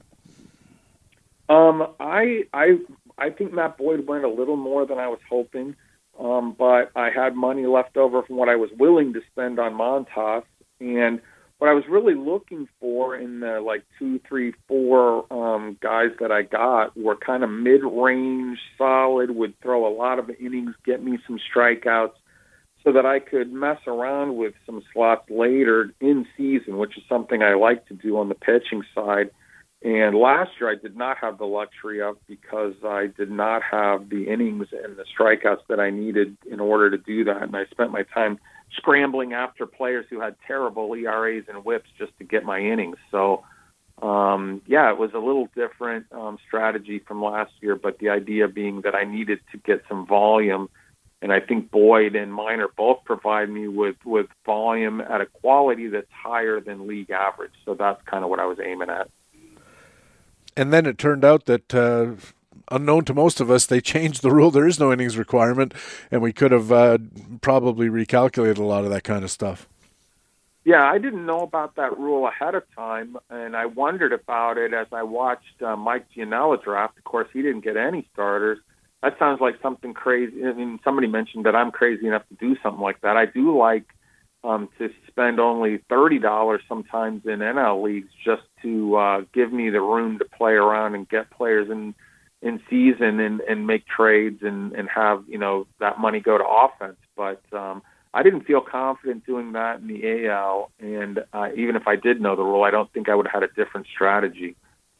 I think Matt Boyd went a little more than I was hoping, but I had money left over from what I was willing to spend on Montas, and what I was really looking for in the 2, 3, 4 guys that I got were kind of mid-range, solid, would throw a lot of innings, get me some strikeouts, so that I could mess around with some slots later in season, which is something I like to do on the pitching side. And last year I did not have the luxury of, because I did not have the innings and the strikeouts that I needed in order to do that. And I spent my time scrambling after players who had terrible ERAs and whips just to get my innings. So, it was a little different strategy from last year, but the idea being that I needed to get some volume. And I think Boyd and Minor both provide me with volume at a quality that's higher than league average. So that's kind of what I was aiming at. And then it turned out that, unknown to most of us, they changed the rule. There is no innings requirement, and we could have probably recalculated a lot of that kind of stuff. Yeah, I didn't know about that rule ahead of time, and I wondered about it as I watched Mike Gianella draft. Of course, he didn't get any starters. That sounds like something crazy. I mean, somebody mentioned that I'm crazy enough to do something like that. I do like to spend only $30 sometimes in NL leagues just to give me the room to play around and get players in season and make trades and have, that money go to offense. But I didn't feel confident doing that in the AL. And even if I did know the rule, I don't think I would have had a different strategy.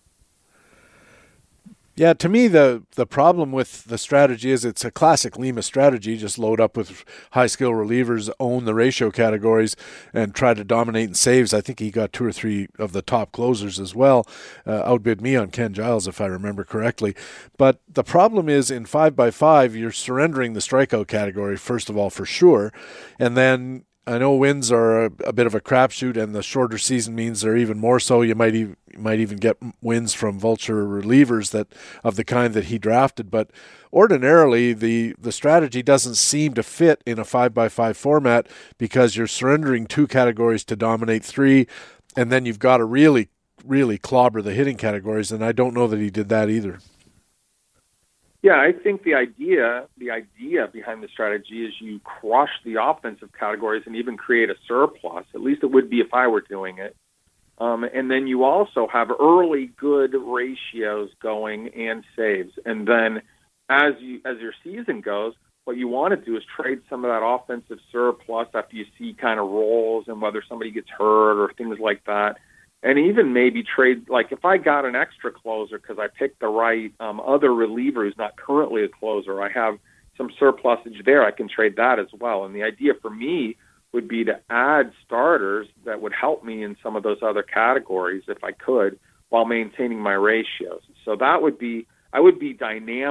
Yeah, to me, the problem with the strategy is it's a classic Lima strategy. Just load up with high-skill relievers, own the ratio categories, and try to dominate in saves. I think he got 2 or 3 of the top closers as well. Outbid me on Ken Giles, if I remember correctly. But the problem is in 5x5, you're surrendering the strikeout category, first of all, for sure. And then I know wins are a bit of a crapshoot, and the shorter season means they're even more so. You might even get wins from vulture relievers that of the kind that he drafted. But ordinarily, the strategy doesn't seem to fit in a 5x5 format, because you're surrendering 2 categories to dominate 3, and then you've got to really, really clobber the hitting categories. And I don't know that he did that either. Yeah, I think the idea behind the strategy is you crush the offensive categories and even create a surplus. At least it would be if I were doing it. And then you also have early good ratios going and saves. And then as your season goes, what you want to do is trade some of that offensive surplus after you see kind of rolls and whether somebody gets hurt or things like that. And even maybe trade, like if I got an extra closer because I picked the right other reliever who's not currently a closer, I have some surplusage there, I can trade that as well. And the idea for me would be to add starters that would help me in some of those other categories if I could, while maintaining my ratios. So that would be, I would be dynamic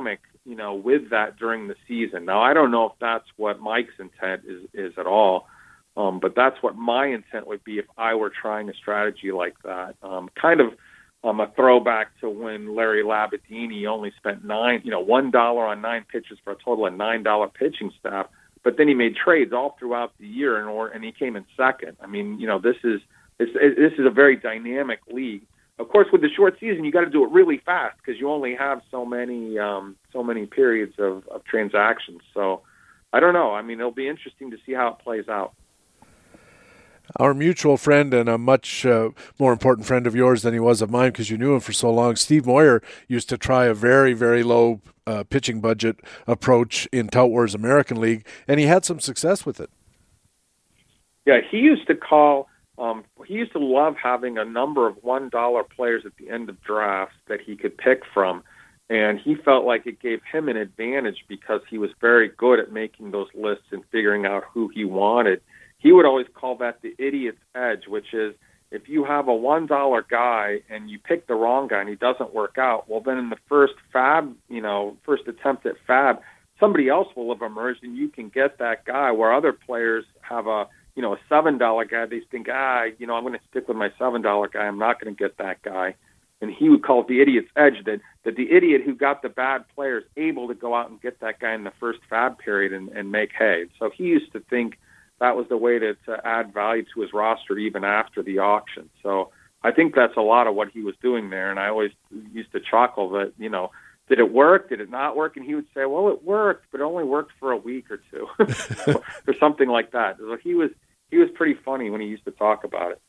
with that during the season. Now, I don't know if that's what Mike's intent is at all, but that's what my intent would be if I were trying a strategy like that. Kind of a throwback to when Larry Labadini only spent $1 on 9 pitches for a total of $9 pitching staff, but then he made trades all throughout the year, and he came in second. I mean, this is a very dynamic league. Of course, with the short season, you got to do it really fast because you only have so many periods of transactions. So I don't know. I mean, it'll be interesting to see how it plays out. Our mutual friend and a much more important friend of yours than he was of mine because you knew him for so long, Steve Moyer, used to try a very, very low pitching budget approach in Tout Wars American League, and he had some success with it. Yeah, he used to love having a number of $1 players at the end of drafts that he could pick from, and he felt like it gave him an advantage because he was very good at making those lists and figuring out who he wanted. He would always call that the idiot's edge, which is if you have a $1 guy and you pick the wrong guy and he doesn't work out, well, then in the first attempt at fab, somebody else will have emerged and you can get that guy, where other players have a $7 guy. They think, I'm going to stick with my $7 guy. I'm not going to get that guy. And he would call it the idiot's edge, that the idiot who got the bad player is able to go out and get that guy in the first fab period and make hay. So he used to think that was the way to add value to his roster even after the auction. So I think that's a lot of what he was doing there. And I always used to chuckle that, did it work? Did it not work? And he would say, well, it worked, but it only worked for a week or two or something like that. So he was pretty funny when he used to talk about it.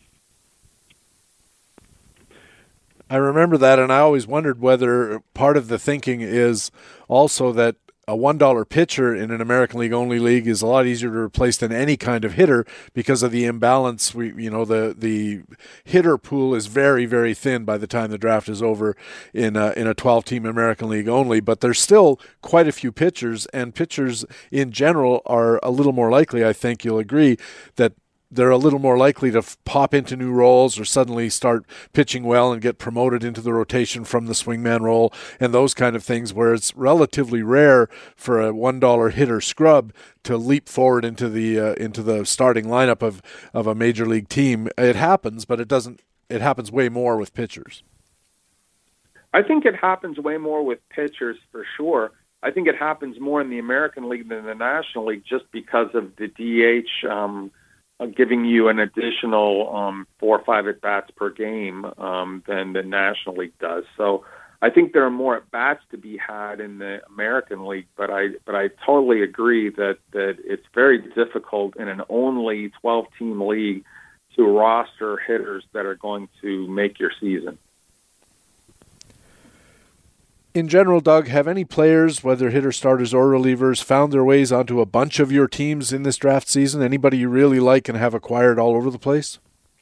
I remember that, and I always wondered whether part of the thinking is also that a $1 pitcher in an American League only league is a lot easier to replace than any kind of hitter because of the imbalance. The hitter pool is very, very thin by the time the draft is over in a 12-team American League only, but there's still quite a few pitchers, and pitchers in general are a little more likely, I think you'll agree, that they're a little more likely to pop into new roles or suddenly start pitching well and get promoted into the rotation from the swingman role and those kind of things, where it's relatively rare for a $1 hitter scrub to leap forward into the starting lineup of a major league team. It happens, but it happens way more with pitchers. I think it happens way more with pitchers for sure. I think it happens more in the American League than the National League just because of the DH giving you an additional 4 or 5 at-bats per game than the National League does. So I think there are more at-bats to be had in the American League, but I totally agree that it's very difficult in an only 12-team league to roster hitters that are going to make your season. In general, Doug, have any players, whether hitters, starters, or relievers, found their ways onto a bunch of your teams in this draft season? Anybody you really like and have acquired all over the place?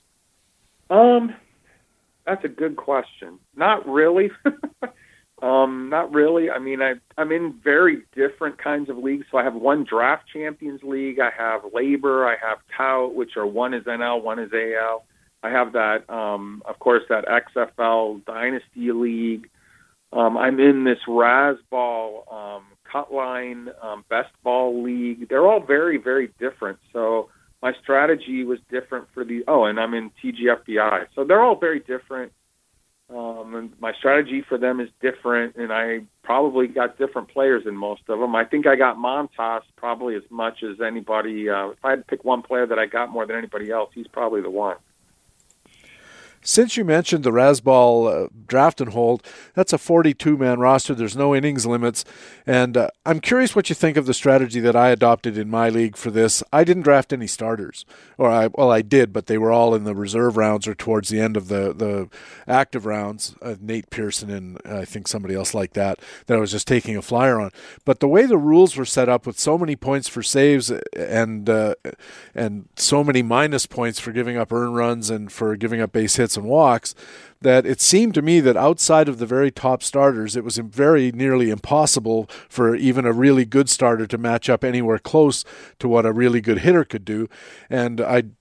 That's a good question. Not really. Not really. I mean, I'm in very different kinds of leagues. So I have one Draft Champions League. I have Labor. I have Tout, which are one is NL, one is AL. I have that, of course, that XFL Dynasty League. I'm in this Razzball Cutline Best Ball League. They're all very, very different. So my strategy was different for and I'm in TGFBI. So they're all very different. And my strategy for them is different, and I probably got different players in most of them. I think I got Montas probably as much as anybody. If I had to pick one player that I got more than anybody else, he's probably the one. Since you mentioned the Razzball draft and hold, that's a 42-man roster. There's no innings limits. And I'm curious what you think of the strategy that I adopted in my league for this. I didn't draft any starters. I did, but they were all in the reserve rounds or towards the end of the active rounds. Nate Pearson and I think somebody else like that I was just taking a flyer on. But the way the rules were set up with so many points for saves and so many minus points for giving up earned runs and for giving up base hits and walks, that it seemed to me that outside of the very top starters, it was very nearly impossible for even a really good starter to match up anywhere close to what a really good hitter could do. And I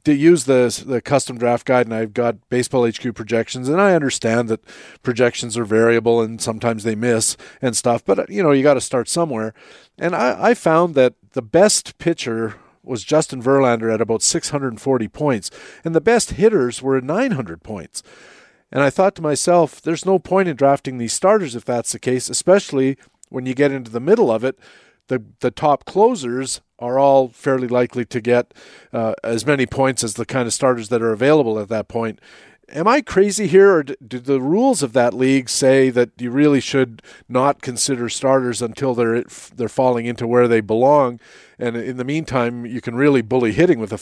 use the custom draft guide, and I've got Baseball HQ projections, and I understand that projections are variable and sometimes they miss and stuff, but you got to start somewhere. And I found that the best pitcher was Justin Verlander at about 640 points, and the best hitters were at 900 points. And I thought to myself, there's no point in drafting these starters if that's the case, especially when you get into the middle of it. The top closers are all fairly likely to get as many points as the kind of starters that are available at that point. Am I crazy here, or do the rules of that league say that you really should not consider starters until they're falling into where they belong? And in the meantime, you can really bully hitting with a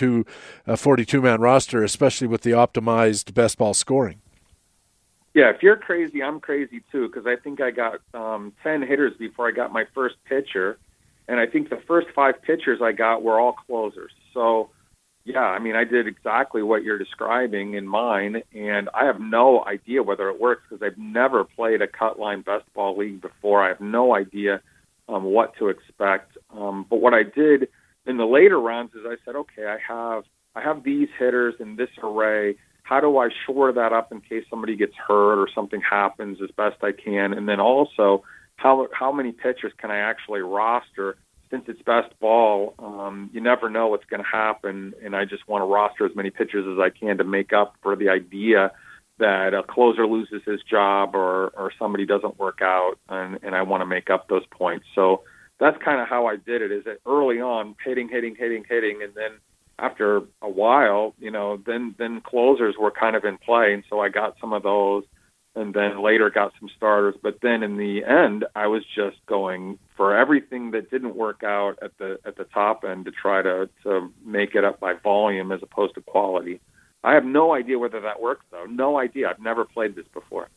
42-man roster, especially with the optimized best ball scoring. Yeah, if you're crazy, I'm crazy too, because I think I got 10 hitters before I got my first pitcher, and I think the first 5 pitchers I got were all closers. So, yeah, I mean, I did exactly what you're describing in mine, and I have no idea whether it works because I've never played a cut line best ball league before. I have no idea what to expect. But what I did in the later rounds is I said, okay, I have these hitters in this array. How do I shore that up in case somebody gets hurt or something happens as best I can? And then also, how many pitchers can I actually roster? Since it's best ball, you never know what's going to happen, and I just want to roster as many pitchers as I can to make up for the idea that a closer loses his job or somebody doesn't work out, and I want to make up those points. So that's kind of how I did it, is that early on, hitting, and then after a while, then closers were kind of in play, and so I got some of those, and then later got some starters. But then in the end, I was just going for everything that didn't work out at the top end to try to make it up by volume as opposed to quality. I have no idea whether that works, though. No idea. I've never played this before.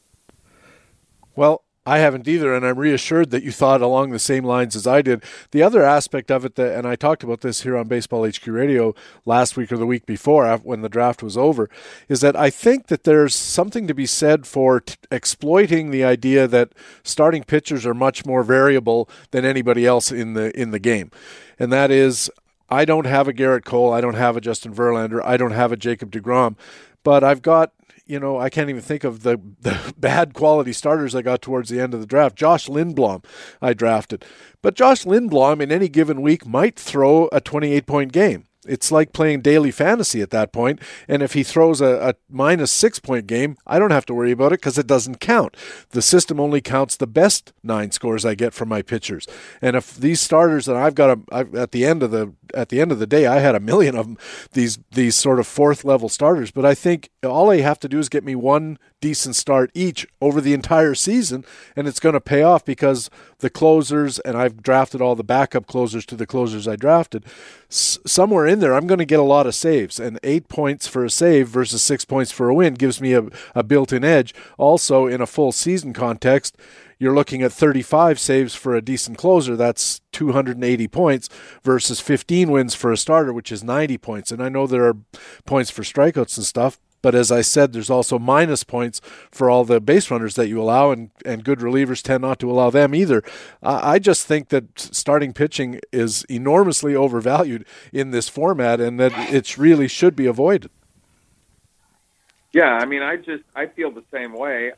Well, I haven't either, and I'm reassured that you thought along the same lines as I did. The other aspect of it, and I talked about this here on Baseball HQ Radio last week or the week before when the draft was over, is that I think that there's something to be said for exploiting the idea that starting pitchers are much more variable than anybody else in the game. And that is, I don't have a Garrett Cole, I don't have a Justin Verlander, I don't have a Jacob deGrom, but I've got, I can't even think of the bad quality starters I got towards the end of the draft. Josh Lindblom I drafted. But Josh Lindblom in any given week might throw a 28-point game. It's like playing daily fantasy at that point, and if he throws a minus 6-point game, I don't have to worry about it because it doesn't count. The system only counts the best 9 scores I get from my pitchers. And if these starters that I've got at the end of the day, I had a million of them, these sort of 4th level starters, but I think all I have to do is get me one decent start each over the entire season, and it's going to pay off because the closers, and I've drafted all the backup closers to the closers I drafted, somewhere in there I'm going to get a lot of saves, and 8 points for a save versus 6 points for a win gives me a built-in edge. Also, in a full season context, you're looking at 35 saves for a decent closer. That's 280 points versus 15 wins for a starter, which is 90 points. And I know there are points for strikeouts and stuff, but as I said, there's also minus points for all the base runners that you allow, and good relievers tend not to allow them either. I just think that starting pitching is enormously overvalued in this format, and that it really should be avoided. Yeah, I mean, I feel the same way.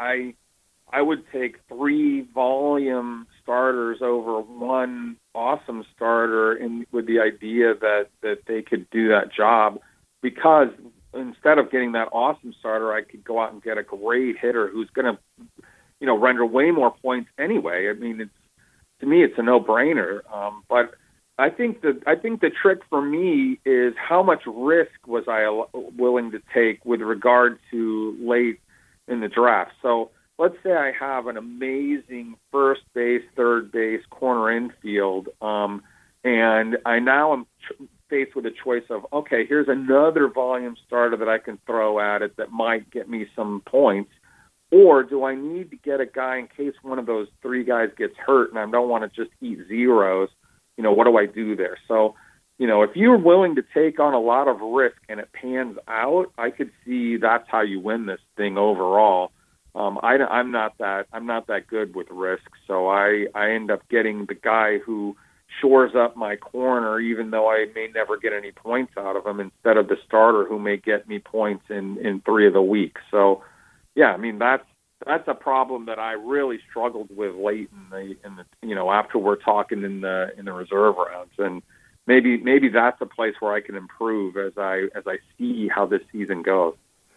I would take 3 volume starters over one awesome starter, with the idea that they could do that job, because instead of getting that awesome starter, I could go out and get a great hitter who's going to, render way more points anyway. I mean, to me, it's a no-brainer. But I think the trick for me is how much risk was I willing to take with regard to late in the draft. So let's say I have an amazing first base, third base, corner infield, and I now am faced with a choice of, okay, here's another volume starter that I can throw at it that might get me some points, or do I need to get a guy in case one of those 3 guys gets hurt and I don't want to just eat zeros? What do I do there? So, if you're willing to take on a lot of risk and it pans out, I could see that's how you win this thing overall. I'm not that good with risk, so I end up getting the guy who shores up my corner, even though I may never get any points out of him, instead of the starter who may get me points in 3 of the weeks. So, yeah, I mean, that's a problem that I really struggled with late in the after we're talking in the reserve rounds, and maybe that's a place where I can improve as I see how this season goes.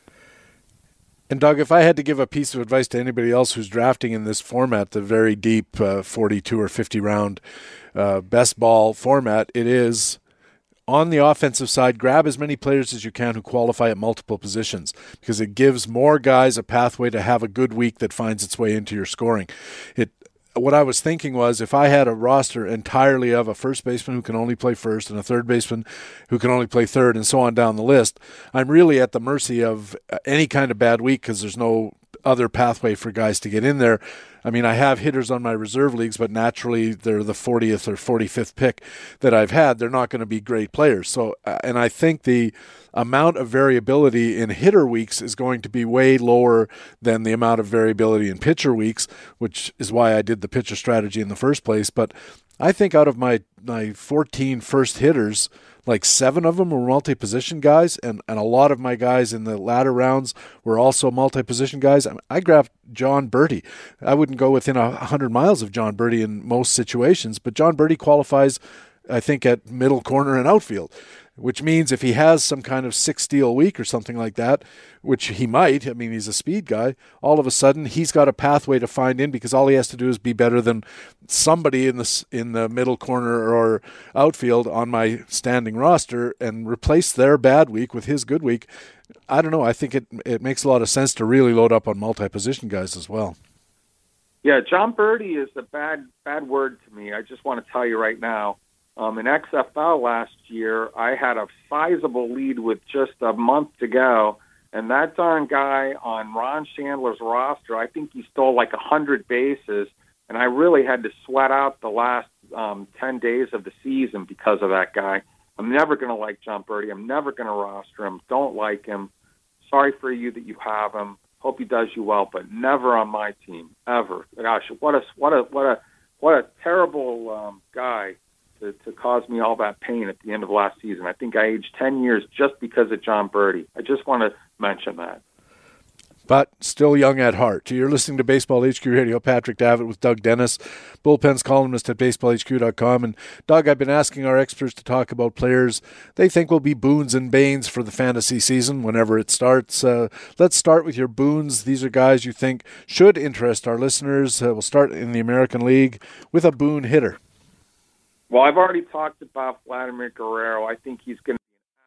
And Doug, if I had to give a piece of advice to anybody else who's drafting in this format, the very deep 42 or 50 round best ball format, it is, on the offensive side, grab as many players as you can who qualify at multiple positions, because it gives more guys a pathway to have a good week that finds its way into your scoring. What I was thinking was, if I had a roster entirely of a first baseman who can only play first and a third baseman who can only play third and so on down the list, I'm really at the mercy of any kind of bad week because there's no other pathway for guys to get in there. I mean, I have hitters on my reserve leagues, but naturally they're the 40th or 45th pick that I've had. They're not going to be great players. So, and I think the amount of variability in hitter weeks is going to be way lower than the amount of variability in pitcher weeks, which is why I did the pitcher strategy in the first place. But I think out of my 14 first hitters, like 7 of them were multi-position guys, and a lot of my guys in the latter rounds were also multi-position guys. I grabbed John Berti. I wouldn't go within 100 miles of John Berti in most situations, but John Berti qualifies, I think, at middle corner and outfield, which means if he has some kind of 6-steal week or something like that, which he might, I mean, he's a speed guy, all of a sudden he's got a pathway to find in, because all he has to do is be better than somebody in the middle corner or outfield on my standing roster and replace their bad week with his good week. I don't know. I think it makes a lot of sense to really load up on multi-position guys as well. Yeah, John Berti is a bad word to me. I just want to tell you right now. In XFL last year, I had a sizable lead with just a month to go, and that darn guy on Ron Chandler's roster, I think he stole like 100 bases, and I really had to sweat out the last 10 days of the season because of that guy. I'm never going to like John Berti. I'm never going to roster him. Don't like him. Sorry for you that you have him. Hope he does you well, but never on my team, ever. Gosh, what a terrible guy to cause me all that pain at the end of last season. I think I aged 10 years just because of John Berti. I just want to mention that. But still young at heart. You're listening to Baseball HQ Radio. Patrick Davitt with Doug Dennis, Bullpens columnist at baseballhq.com. And Doug, I've been asking our experts to talk about players they think will be boons and banes for the fantasy season whenever it starts. Let's start with your boons. These are guys you think should interest our listeners. We'll start in the American League with a boon hitter. Well, I've already talked about Vladimir Guerrero. I think he's going to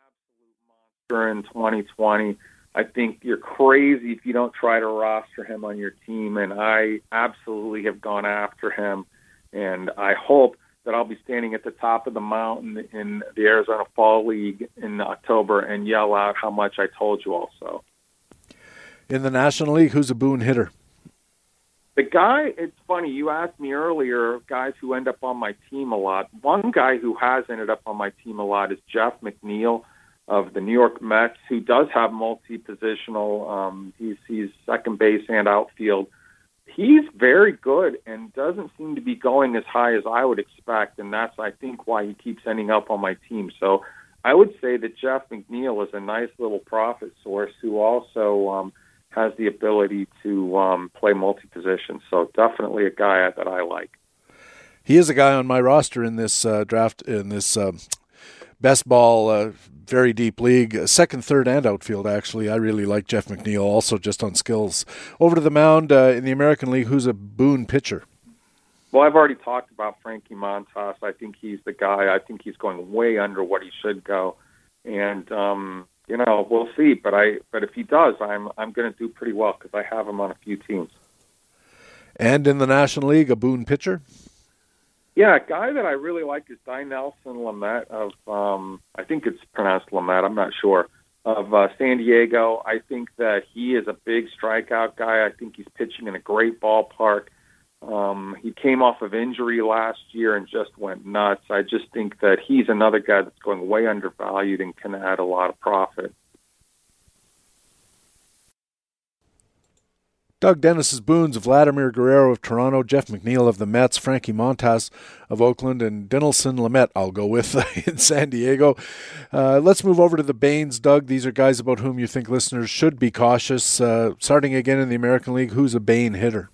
be an absolute monster in 2020. I think you're crazy if you don't try to roster him on your team, and I absolutely have gone after him. And I hope that I'll be standing at the top of the mountain in the Arizona Fall League in October and yell out how much I told you also. In the National League, who's a boon hitter? The guy, it's funny, you asked me earlier, guys who end up on my team a lot. One guy who has ended up on my team a lot is Jeff McNeil of the New York Mets, who does have multi-positional. He's second base and outfield. He's very good and doesn't seem to be going as high as I would expect, and that's, I think, why he keeps ending up on my team. So I would say that Jeff McNeil is a nice little profit source who also has the ability to play multi-position. So definitely a guy that I like. He is a guy on my roster in this draft, in this best ball, very deep league, second, third, and outfield, actually. I really like Jeff McNeil, also just on skills. Over to the mound in the American League, who's a boon pitcher? Well, I've already talked about Frankie Montas. I think he's the guy. I think he's going way under what he should go. And, we'll see. But if he does, I'm going to do pretty well because I have him on a few teams. And in the National League, a boon pitcher? Yeah, a guy that I really like is Dinelson Lamet of, I think it's pronounced Lamet, I'm not sure, of San Diego. I think that he is a big strikeout guy. I think he's pitching in a great ballpark. He came off of injury last year and just went nuts. I just think that he's another guy that's going way undervalued and can add a lot of profit. Doug Dennis's Boons of Vladimir Guerrero of Toronto, Jeff McNeil of the Mets, Frankie Montas of Oakland, and Dinelson Lamet, I'll go with, in San Diego. Let's move over to the Banes, Doug. These are guys about whom you think listeners should be cautious. Starting again in the American League, who's a Bane hitter?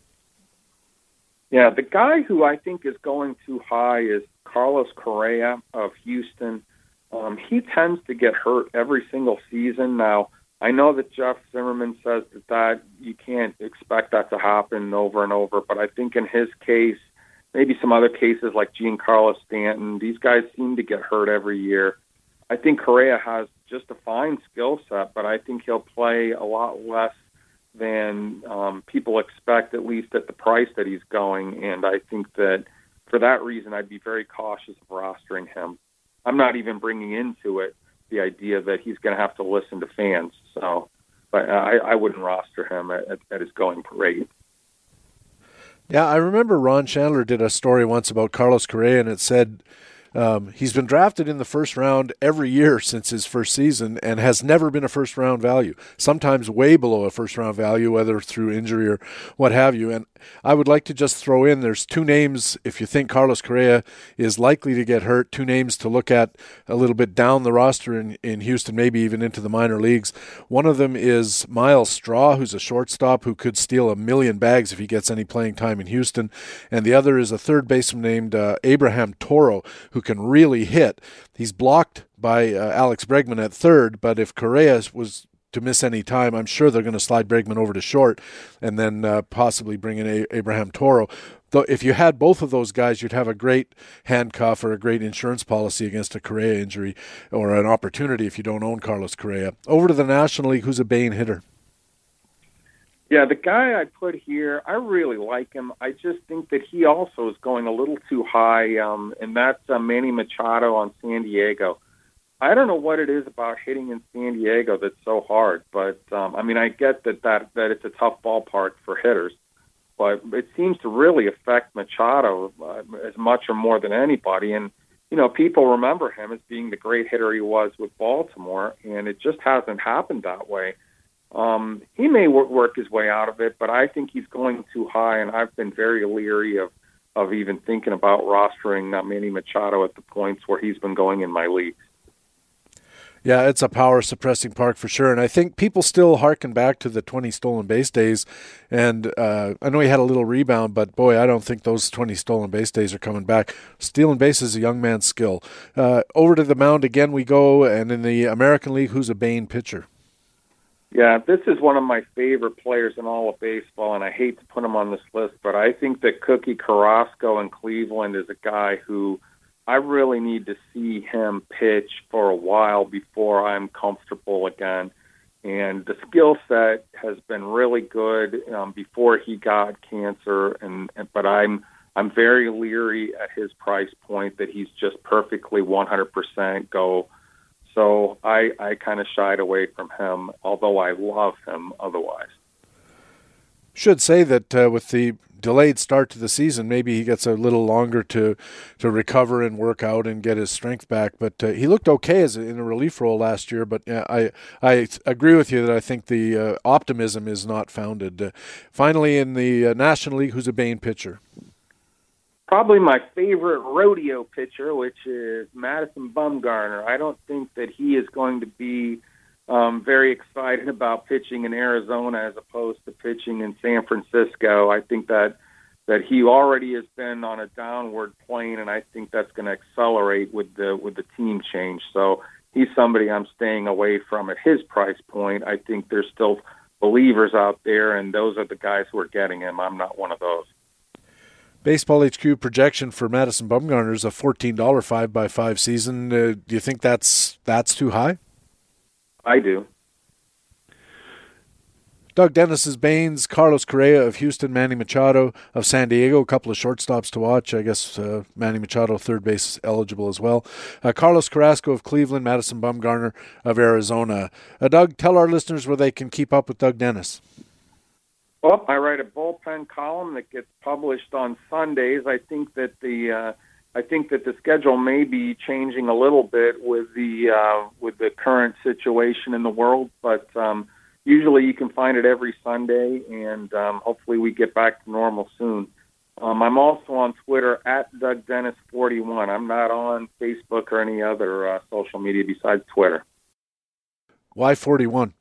Yeah, the guy who I think is going too high is Carlos Correa of Houston. He tends to get hurt every single season. Now, I know that Jeff Zimmerman says that you can't expect that to happen over and over, but I think in his case, maybe some other cases like Giancarlo Stanton, these guys seem to get hurt every year. I think Correa has just a fine skill set, but I think he'll play a lot less than people expect, at least at the price that he's going, and I think that for that reason, I'd be very cautious of rostering him. I'm not even bringing into it the idea that he's going to have to listen to fans. So, but I wouldn't roster him at his going rate. Yeah, I remember Ron Chandler did a story once about Carlos Correa, and it said he's been drafted in the first round every year since his first season and has never been a first-round value, sometimes way below a first-round value, whether through injury or what have you. And I would like to just throw in, there's two names, if you think Carlos Correa is likely to get hurt, two names to look at a little bit down the roster in Houston, maybe even into the minor leagues. One of them is Miles Straw, who's a shortstop who could steal a million bags if he gets any playing time in Houston. And the other is a third baseman named Abraham Toro, who can really hit. He's blocked by Alex Bregman at third, but if Correa was to miss any time, I'm sure they're going to slide Bregman over to short and then possibly bring in Abraham Toro. Though if you had both of those guys, you'd have a great handcuff or a great insurance policy against a Correa injury, or an opportunity if you don't own Carlos Correa. Over to the National League, who's a Bane hitter? Yeah, the guy I put here, I really like him. I just think that he also is going a little too high, and that's Manny Machado on San Diego. I don't know what it is about hitting in San Diego that's so hard, but I mean, I get that it's a tough ballpark for hitters, but it seems to really affect Machado as much or more than anybody. And you know, people remember him as being the great hitter he was with Baltimore, and it just hasn't happened that way. He may work his way out of it, but I think he's going too high, and I've been very leery of even thinking about rostering Manny Machado at the points where he's been going in my leagues. Yeah, it's a power-suppressing park for sure, and I think people still harken back to the 20 stolen base days, and I know he had a little rebound, but boy, I don't think those 20 stolen base days are coming back. Stealing base is a young man's skill. Over to the mound again we go, and in the American League, who's a Bane pitcher? Yeah, this is one of my favorite players in all of baseball, and I hate to put him on this list, but I think that Cookie Carrasco in Cleveland is a guy who I really need to see him pitch for a while before I'm comfortable again. And the skill set has been really good before he got cancer, but I'm very leery at his price point that he's just perfectly 100% go. So I kind of shied away from him, although I love him otherwise. Should say that with the delayed start to the season, maybe he gets a little longer to recover and work out and get his strength back. But he looked okay in a relief role last year. But I agree with you that I think the optimism is not founded. Finally, in the National League, who's a Bane pitcher? Probably my favorite rodeo pitcher, which is Madison Bumgarner. I don't think that he is going to be very excited about pitching in Arizona as opposed to pitching in San Francisco. I think that he already has been on a downward plane, and I think that's going to accelerate with the team change. So he's somebody I'm staying away from at his price point. I think there's still believers out there, and those are the guys who are getting him. I'm not one of those. Baseball HQ projection for Madison Bumgarner is a $14 5x5 season. Do you think that's too high? I do. Doug Dennis's Banes, Carlos Correa of Houston, Manny Machado of San Diego, a couple of shortstops to watch. I guess Manny Machado, third base eligible as well. Carlos Carrasco of Cleveland, Madison Bumgarner of Arizona. Doug, tell our listeners where they can keep up with Doug Dennis. Well, I write a bullpen column that gets published on Sundays. I think that the schedule may be changing a little bit with the current situation in the world, but usually you can find it every Sunday, and hopefully we get back to normal soon. I'm also on Twitter at DougDennis41. I'm not on Facebook or any other social media besides Twitter. Why 41?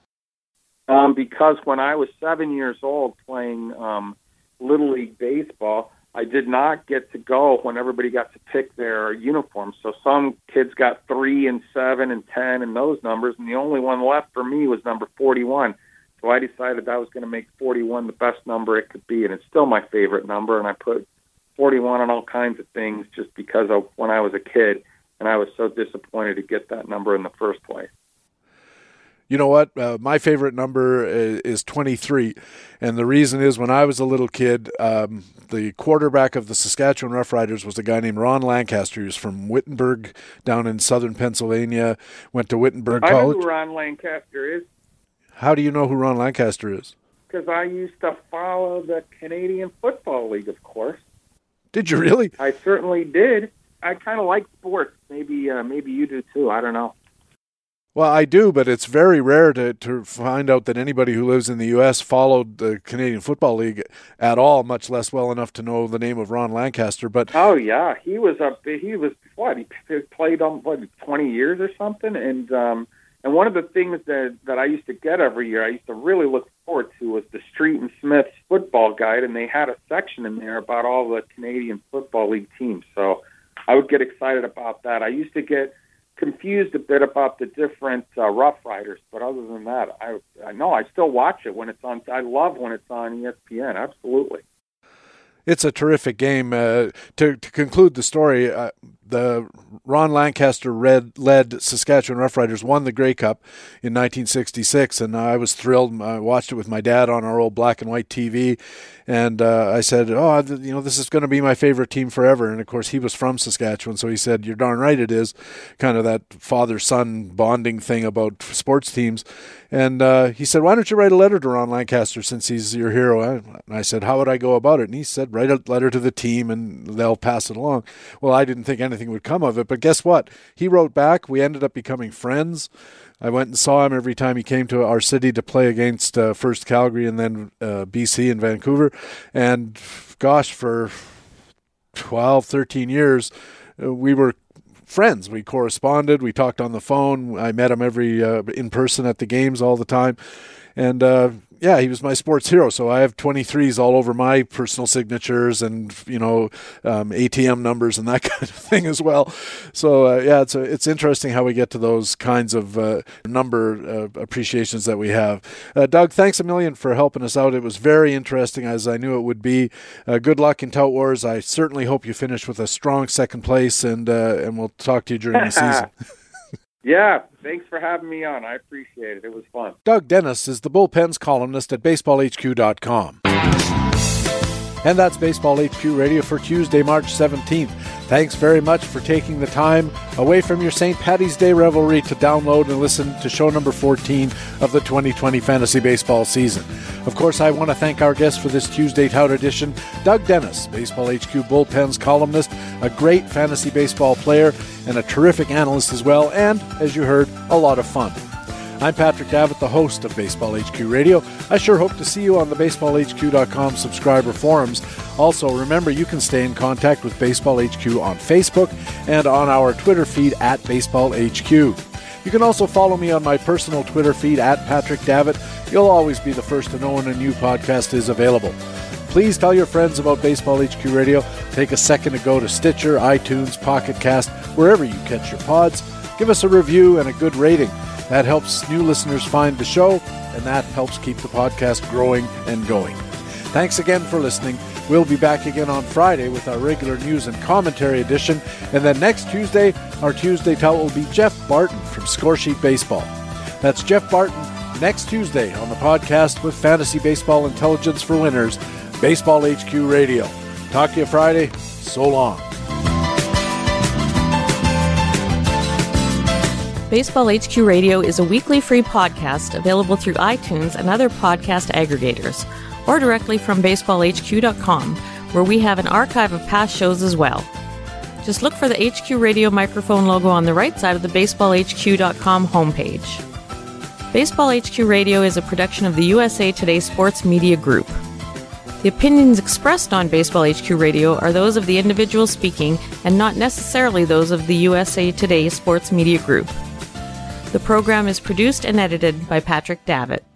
Because when I was 7 years old playing Little League Baseball, I did not get to go when everybody got to pick their uniforms. So some kids got 3 and 7 and 10 and those numbers, and the only one left for me was number 41. So I decided I was going to make 41 the best number it could be, and it's still my favorite number, and I put 41 on all kinds of things just because of when I was a kid, and I was so disappointed to get that number in the first place. You know what? My favorite number is 23, and the reason is when I was a little kid, the quarterback of the Saskatchewan Roughriders was a guy named Ron Lancaster. He was from Wittenberg down in southern Pennsylvania, went to Wittenberg College. I know who Ron Lancaster is. How do you know who Ron Lancaster is? Because I used to follow the Canadian Football League, of course. Did you really? I certainly did. I kind of like sports. Maybe you do too. I don't know. Well, I do, but it's very rare to find out that anybody who lives in the U.S. followed the Canadian Football League at all, much less well enough to know the name of Ron Lancaster. But oh yeah, he was what he played on 20 years or something, and one of the things that I used to get every year, I used to really look forward to, was the Street and Smith Football Guide, and they had a section in there about all the Canadian Football League teams. So I would get excited about that. I used to get confused a bit about the different Rough Riders, but other than that, I know I still watch it when it's on. I love when it's on ESPN. Absolutely, it's a terrific game. To conclude the story, the Ron Lancaster led Saskatchewan Roughriders won the Grey Cup in 1966, and I was thrilled. I watched it with my dad on our old black and white TV, and I said, this is going to be my favorite team forever. And of course, he was from Saskatchewan, so he said, "You're darn right it is." Kind of that father-son bonding thing about sports teams. And he said, "Why don't you write a letter to Ron Lancaster since he's your hero?" And I said, "How would I go about it?" And he said, "Write a letter to the team and they'll pass it along." Well, I didn't think anything would come of it, but guess what? He wrote back. We ended up becoming friends. I went and saw him every time he came to our city to play against first Calgary and then BC and Vancouver. And gosh, for 12, 13 years, we were friends. We corresponded. We talked on the phone. I met him in person at the games all the time. And he was my sports hero. So I have 23s all over my personal signatures and, ATM numbers and that kind of thing as well. So, it's interesting how we get to those kinds of number appreciations that we have. Doug, thanks a million for helping us out. It was very interesting, as I knew it would be. Good luck in Tout Wars. I certainly hope you finish with a strong second place, and we'll talk to you during the season. Yeah, thanks for having me on. I appreciate it. It was fun. Doug Dennis is the Bullpens columnist at BaseballHQ.com. And that's Baseball HQ Radio for Tuesday, March 17th. Thanks very much for taking the time away from your St. Paddy's Day revelry to download and listen to show number 14 of the 2020 fantasy baseball season. Of course, I want to thank our guest for this Tuesday Tout edition, Doug Dennis, Baseball HQ Bullpens columnist, a great fantasy baseball player, and a terrific analyst as well, and, as you heard, a lot of fun. I'm Patrick Davitt, the host of Baseball HQ Radio. I sure hope to see you on the BaseballHQ.com subscriber forums. Also, remember, you can stay in contact with Baseball HQ on Facebook and on our Twitter feed at Baseball HQ. You can also follow me on my personal Twitter feed at Patrick Davitt. You'll always be the first to know when a new podcast is available. Please tell your friends about Baseball HQ Radio. Take a second to go to Stitcher, iTunes, Pocket Cast, wherever you catch your pods. Give us a review and a good rating. That helps new listeners find the show, and that helps keep the podcast growing and going. Thanks again for listening. We'll be back again on Friday with our regular news and commentary edition, and then next Tuesday, our Tuesday Tout will be Jeff Barton from Scoresheet Baseball. That's Jeff Barton next Tuesday on the podcast with Fantasy Baseball Intelligence for Winners, Baseball HQ Radio. Talk to you Friday. So long. Baseball HQ Radio is a weekly free podcast available through iTunes and other podcast aggregators, or directly from baseballhq.com, where we have an archive of past shows as well. Just look for the HQ Radio microphone logo on the right side of the baseballhq.com homepage. Baseball HQ Radio is a production of the USA Today Sports Media Group. The opinions expressed on Baseball HQ Radio are those of the individual speaking and not necessarily those of the USA Today Sports Media Group. The program is produced and edited by Patrick Davitt.